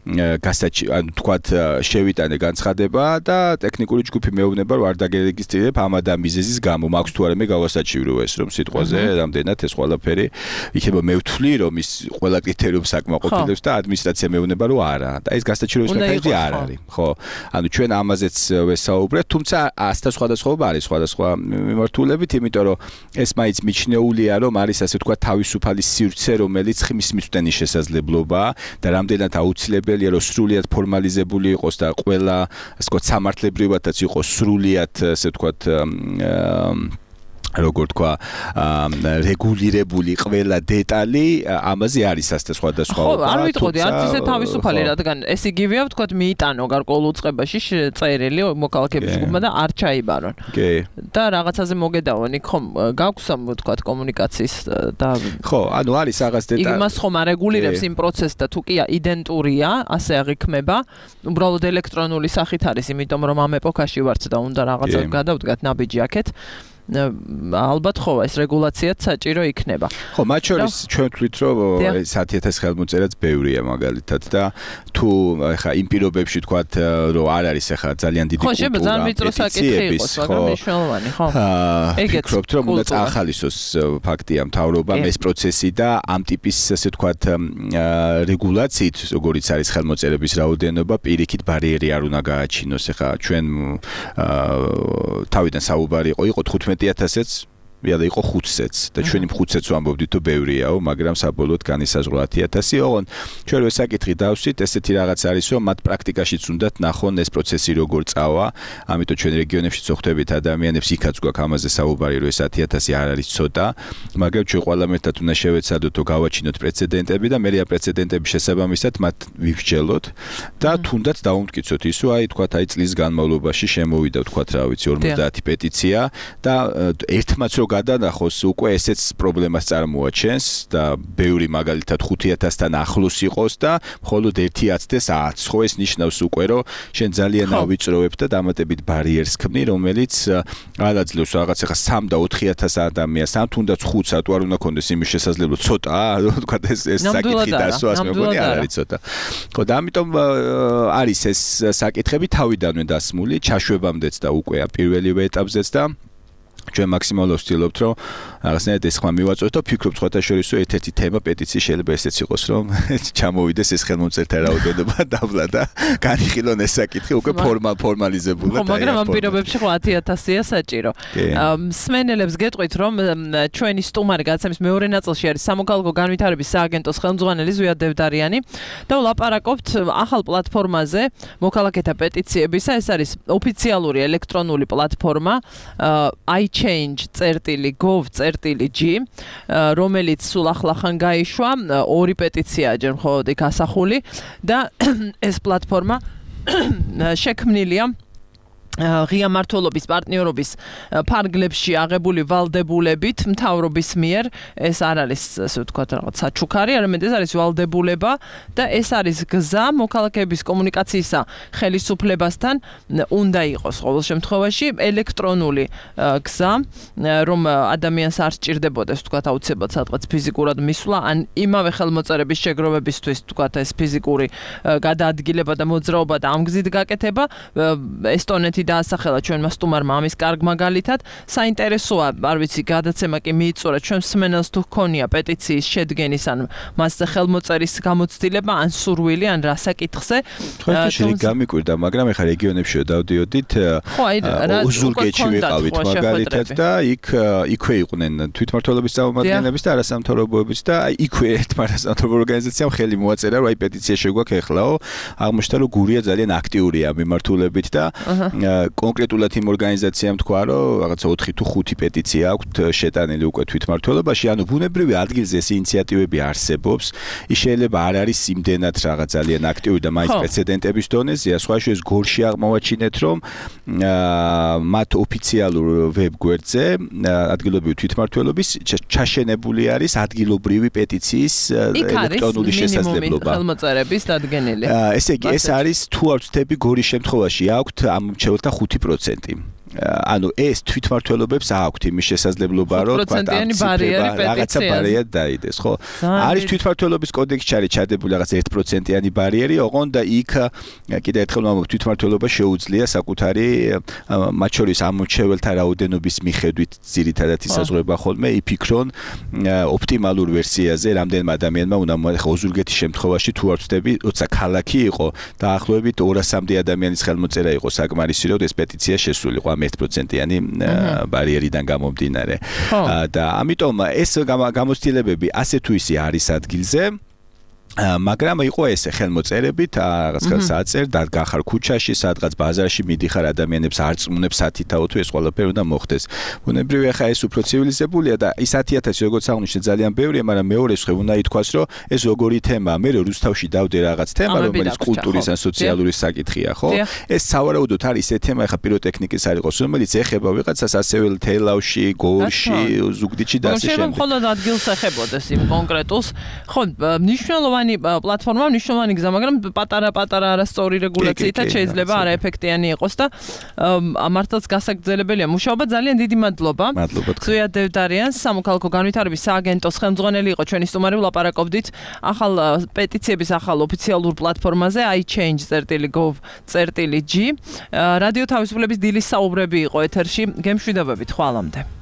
ანუ თქვათ შევიტანე განცხადება და ტექნიკური ჯგუფი მეუბნება რომ არ დაგერეგისტრირებ ამ მიზეზის გამო მაქვს თუ არა მე გავასაჩივრო ეს რომ სიტყვაზე რამდენად ეს ყველაფერი იქნება მე ვთვლი რომ ის ყველა კრიტერიუმს აკმაყოფილებს და ადმინისტრაცია მეუბნება რომ არა და ეს გასაჩივრების მექანიზმი არ არის ხო ანუ ჩვენ ამაზეც ვესაუბრეთ თუმცა ასთა სხვადასხვაობა არის სხვადასხვა მიმართულებით იმიტომ რომ ეს მაინც მიჩნეულია რომ არის ასე თქვა თავისუფალი სივრცე რომელიც ხმის მისვდენის შესაძლებლობაა და რამდენად აუცილებელია რომ სრულიად ფორმალიზებული იყოს და ყველა ასე ვთქვათ სამართლებრივადაც იყოს სრულიად ასე ვთქვათ როგორ თქვა რეგულირებული ყველა დეტალი ამაზე არის ასተ სხვადასხვაობა ხო არ ვიტყოდი არც ისე თავისუფალი რადგან ეს იგივეა ვთქვათ მიიტანო გარკვეულ უწყებაში წერილი მოქალაქეების ჯგუფმა და არ ჩაიბარონ და რაღაცაზე მოგედავონ იქ ხომ გაქვს ამ ვთქვათ კომუნიკაციის და ხო ანუ არის რაღაც დეტალი იმას ხომ არეგულირებს იმ პროცესს და თუ კი იდენტურია ასე აღიქმება უბრალოდ ელექტრონული სახით არის იმიტომ რომ ამ ეპოქაში ვართ და უნდა რაღაცა გადავდგათ ნაბიჯი აქეთ ალბათ ხო ეს რეგულაციაც საჭირო იქნება. ხო, მათ შორის ჩვენ ვთვლით რომ 10,000 ხელმოწერაც ბევრია მაგალითად და თუ ეხა იმ პირობებში ვთქვათ რომ არ არის ეხა ძალიან დიდი კულტურა. ხო, შეიძლება ძალიან ვიწრო საკითხი იყოს, მაგრამ მნიშვნელოვანი, ხო. ეგეც ვფიქრობთ რომ უნდა წაახალისოს ფაქტია მთავრობამ ეს პროცესი და ამ ტიპის ასე ვთქვათ რეგულაციით როგორიც არის ხელმოწერების რაოდენობა პირიქით ბარიერი არ უნდა გააჩინოს. ეხა ჩვენ თავიდან საუბარი იყო 15,000-ს ვიადა იყო 500-ს და ჩვენი 500-ს ვამბობდით თუ ბევრიაო, მაგრამ საბოლოოდ განისაზღვრა 10,000. ოღონ ჩვენ ეს საკითხი დავსვით, ესეთი რაღაც არის, რომ მათ პრაქტიკაშიც უნდათ ნახონ ეს პროცესი როგორ წავა. ამიტომ ჩვენ რეგიონებში ვხვდებით ადამიანებს, იქაც გვაქვს ამაზე საუბარი, რომ ეს 10,000 არ არის ცოტა, მაგრამ ჩვენ ყველა მეთად უნდა შევეცადოთ, რომ გავაჩინოთ პრეცედენტები და მე რა პრეცედენტების შესაბამისად მათ ვიგვსჯელოთ და თუნდაც დავუმტკიცოთ ის, რომ აი თქვათ აი წლის განმავლობაში შემოვიდა თქვათ რა ვიცი 50 პეტიცია და ერთმაც გადანახოს უკვე ესეც პრობლემას წარმოაჩენს და ბევრი მაგალითად 5,000-თან ახლოს იყოს და მხოლოდ 1-10-ს 10. ხო ეს ნიშნავს უკვე რომ შენ ძალიან ავიწროვებ და დამატებით ბარიერს ქმნი რომელიც გადაძლევს რაღაც ახლა 3 და 4,000 ადამიანს ან თუნდაც 5-ს თუ არ უნდა კონდეს იმის შესაძლებლობა ცოტაა რომ თქვა ეს საკითხი დასვას მეგონი არ არის ცოტა ხო და ამიტომ არის ეს საკითხები თავიდანვე დასმული ჩაშვებამდეც და უკვე პირველივე ეტაპზეც და ჩვენ მაქსიმალურად ვცდილობთ რომ რაღაცნაირად ეს ხმა მივაწვევთ და ვფიქრობ სხვათა შორის რომ ერთ-ერთი თემა პეტიციის შეიძლება ესეც იყოს რომ ჩამოვიდეს ეს ხელმომწერთა რაოდენობა დავლა და განიხილონ ეს საკითხი უკვე ფორმალიზებულად ხო მაგრამ ამ პირობებში ხო 10,000-ია საჭირო მსმენელებს გეტყვით რომ ჩვენი სტუმარი გადაცემის მეორე ნაწილში არის სამოქალაქო განვითარების სააგენტოს ხელმძღვანელი ზვია დევდარიანი და ვლაპარაკობთ ახალ პლატფორმაზე მოქალაქეთა პეტიციებისა ეს არის ოფიციალური ელექტრონული პლატფორმა iChange.gov.g რომელიც სულ ახლახან გაიშვა ორი პეტიცია ჯერ მხოლოდ იქ ასახული და ეს პლატფორმა შექმნილია ღია მმართველობის პარტნიორობის ფარგლებში აღებული ვალდებულებით მთავრობის მიერ ეს არ არის ასე ვთქვათ რაღაც საჩუქარი, არამედ ეს არის ვალდებულება და ეს არის გზა მოქალაქეების კომუნიკაციისა ხელისუფლებასთან უნდა იყოს ყოველ შემთხვევაში ელექტრონული გზა, რომ ადამიანს არ სჭირდებოდეს ვთქვათ აუცილებლად სადღაც ფიზიკურად მისვლა, ან იმავე ხელმოწერების შეგროვებისთვის ვთქვათ ეს ფიზიკური გადაადგილება და მოძრაობა და ამ გზით გაკეთება. ესტონეთი დაასახელა ჩვენმა სტუმარმა ამის კარგ მაგალითად. საინტერესოა, არ ვიცი, გადაცემა კი მიიწურა ჩვენ მსმენელს თუ ჰქონია პეტიციის შედგენის ან მასზე ხელმოწერის გამოცდილება, ან სურვილი, ან რასაკითხზე. თქვენ გამიკვირდა, მაგრამ ეხლა რეგიონებში დავდიოდით, ოზურგეთში ვიყავით მაგალითად და იქვე იყვნენ თვითმმართველობის წარმომადგენლების და არასამთავრობოების და იქვე ერთმა არასამთავრობო ორგანიზაციამ ხელი მოაწერა, რომ აი პეტიცია შეგვაქვს ეხლაო. აღმოჩნდა, რომ გურია ძალიან აქტიურია მიმართულებით და კონკრეტულად იმ ორგანიზაციამ თქვა, რომ რაღაცა 4 თუ 5 პეტიცია აქვთ შეტანილი უკვე თვითმმართველობაში, ანუ ბუნებრივი ადგილზე ეს ინიციატივები არსებობს. ის შეიძლება არ არის იმდენად რაღაც ძალიან აქტიური და მაინც პრეცედენტების დონეზეა. სხვა შორის გორში აღმოვაჩინეთ, რომ მათ ოფიციალურ ვებგვერდზე ადგილობრივი თვითმმართველობის ჩაშენებული არის ადგილობრივი პეტიციის ელექტრონული შესაძლებლობა. ხელმოწერების დადგენილი. ესე იგი, ეს არის თუ არ ვცდები გორის შემთხვევაში აქვთ ამ მრჩეველთა 5%. ანუ ეს თვითმმართველობებს აქვთ იმის შესაძლებლობა, რომ რაღაცა ბარიერი დაიდეს, ხო? არის თვითმმართველობის კოდექსში არის ჩადებული რაღაც 1%-იანი ბარიერი, ოღონდ და იქ კიდევ ერთხელ თვითმმართველობა შეუძლია საკუთარი მათ შორის ამ მრჩეველთა რაოდენობის მიხედვით ძირითადად ისაზღვრება ხოლმე იფიქრონ ოპტიმალურ ვერსიაზე რამდენმა ადამიანმა უნდა ხო ოზურგეთის შემთხვევაში თუ არ ვცდები, როცა ქალაქი იყო დაახლოებით 200-მდე ადამიანის ხელმოწერა იყო საკმარისი, რომ ეს პეტიცია შესულიყო 1%-იანი ბარიერიდან გამომდინარე. და ამიტომ ეს გამოცდილებები ასე თუ ისე არის ადგილზე. მაგრამ იყო ესე ხელმოწერებით რაღაც ხელს აწერ და გახარ ქუჩაში, სადღაც ბაზარში მიდიხარ ადამიანებს არ წმუნებს 10-თაო თუ ეს ყველაფერი უნდა მოხდეს. ბუნებრივია, ხა ეს უფრო ცივილიზებულია და ის 10,000 როგორც აღნიშნე ძალიან ბევრია, მაგრამ მეორე მხრივ უნდა ითქვას, რომ ეს როგორი თემაა. მე რუსთავში დავდე რაღაც თემა, რომელიც კულტურის ან სოციალური საკითხია, ხო? ეს სავარაუდოდ არის ეს თემა, ხა პიროტექნიკის არ იყოს, რომელიც ეხება ვიღაცას ასევე თელავში, გორში, ზუგდიდში და ასე შემდეგ. მხოლოდ ადგილს ეხებოდეს იმ კონკრეტულს. ხო, მნიშვნელოვანი პლატფორმა, მნიშვნელოვანი გზა, მაგრამ პატარა არასწორი რეგულაციითაც შეიძლება არაეფექტიანი იყოს და მართლაც გასაგრძელებელია მუშაობა. ძალიან დიდი მადლობა. ზუია დევდარიანს, სამოქალაქო განვითარების სააგენტოს ხელმძღვანელი იყო ჩვენი სტუმარი, ვლაპარაკობდით ახალ პეტიციების ახალ ოფიციალურ პლატფორმაზე iChange.gov.g. რადიო თავისუფლების დილის საუბრები იყო ეთერში. გემშვიდობებით, ხვალამდე.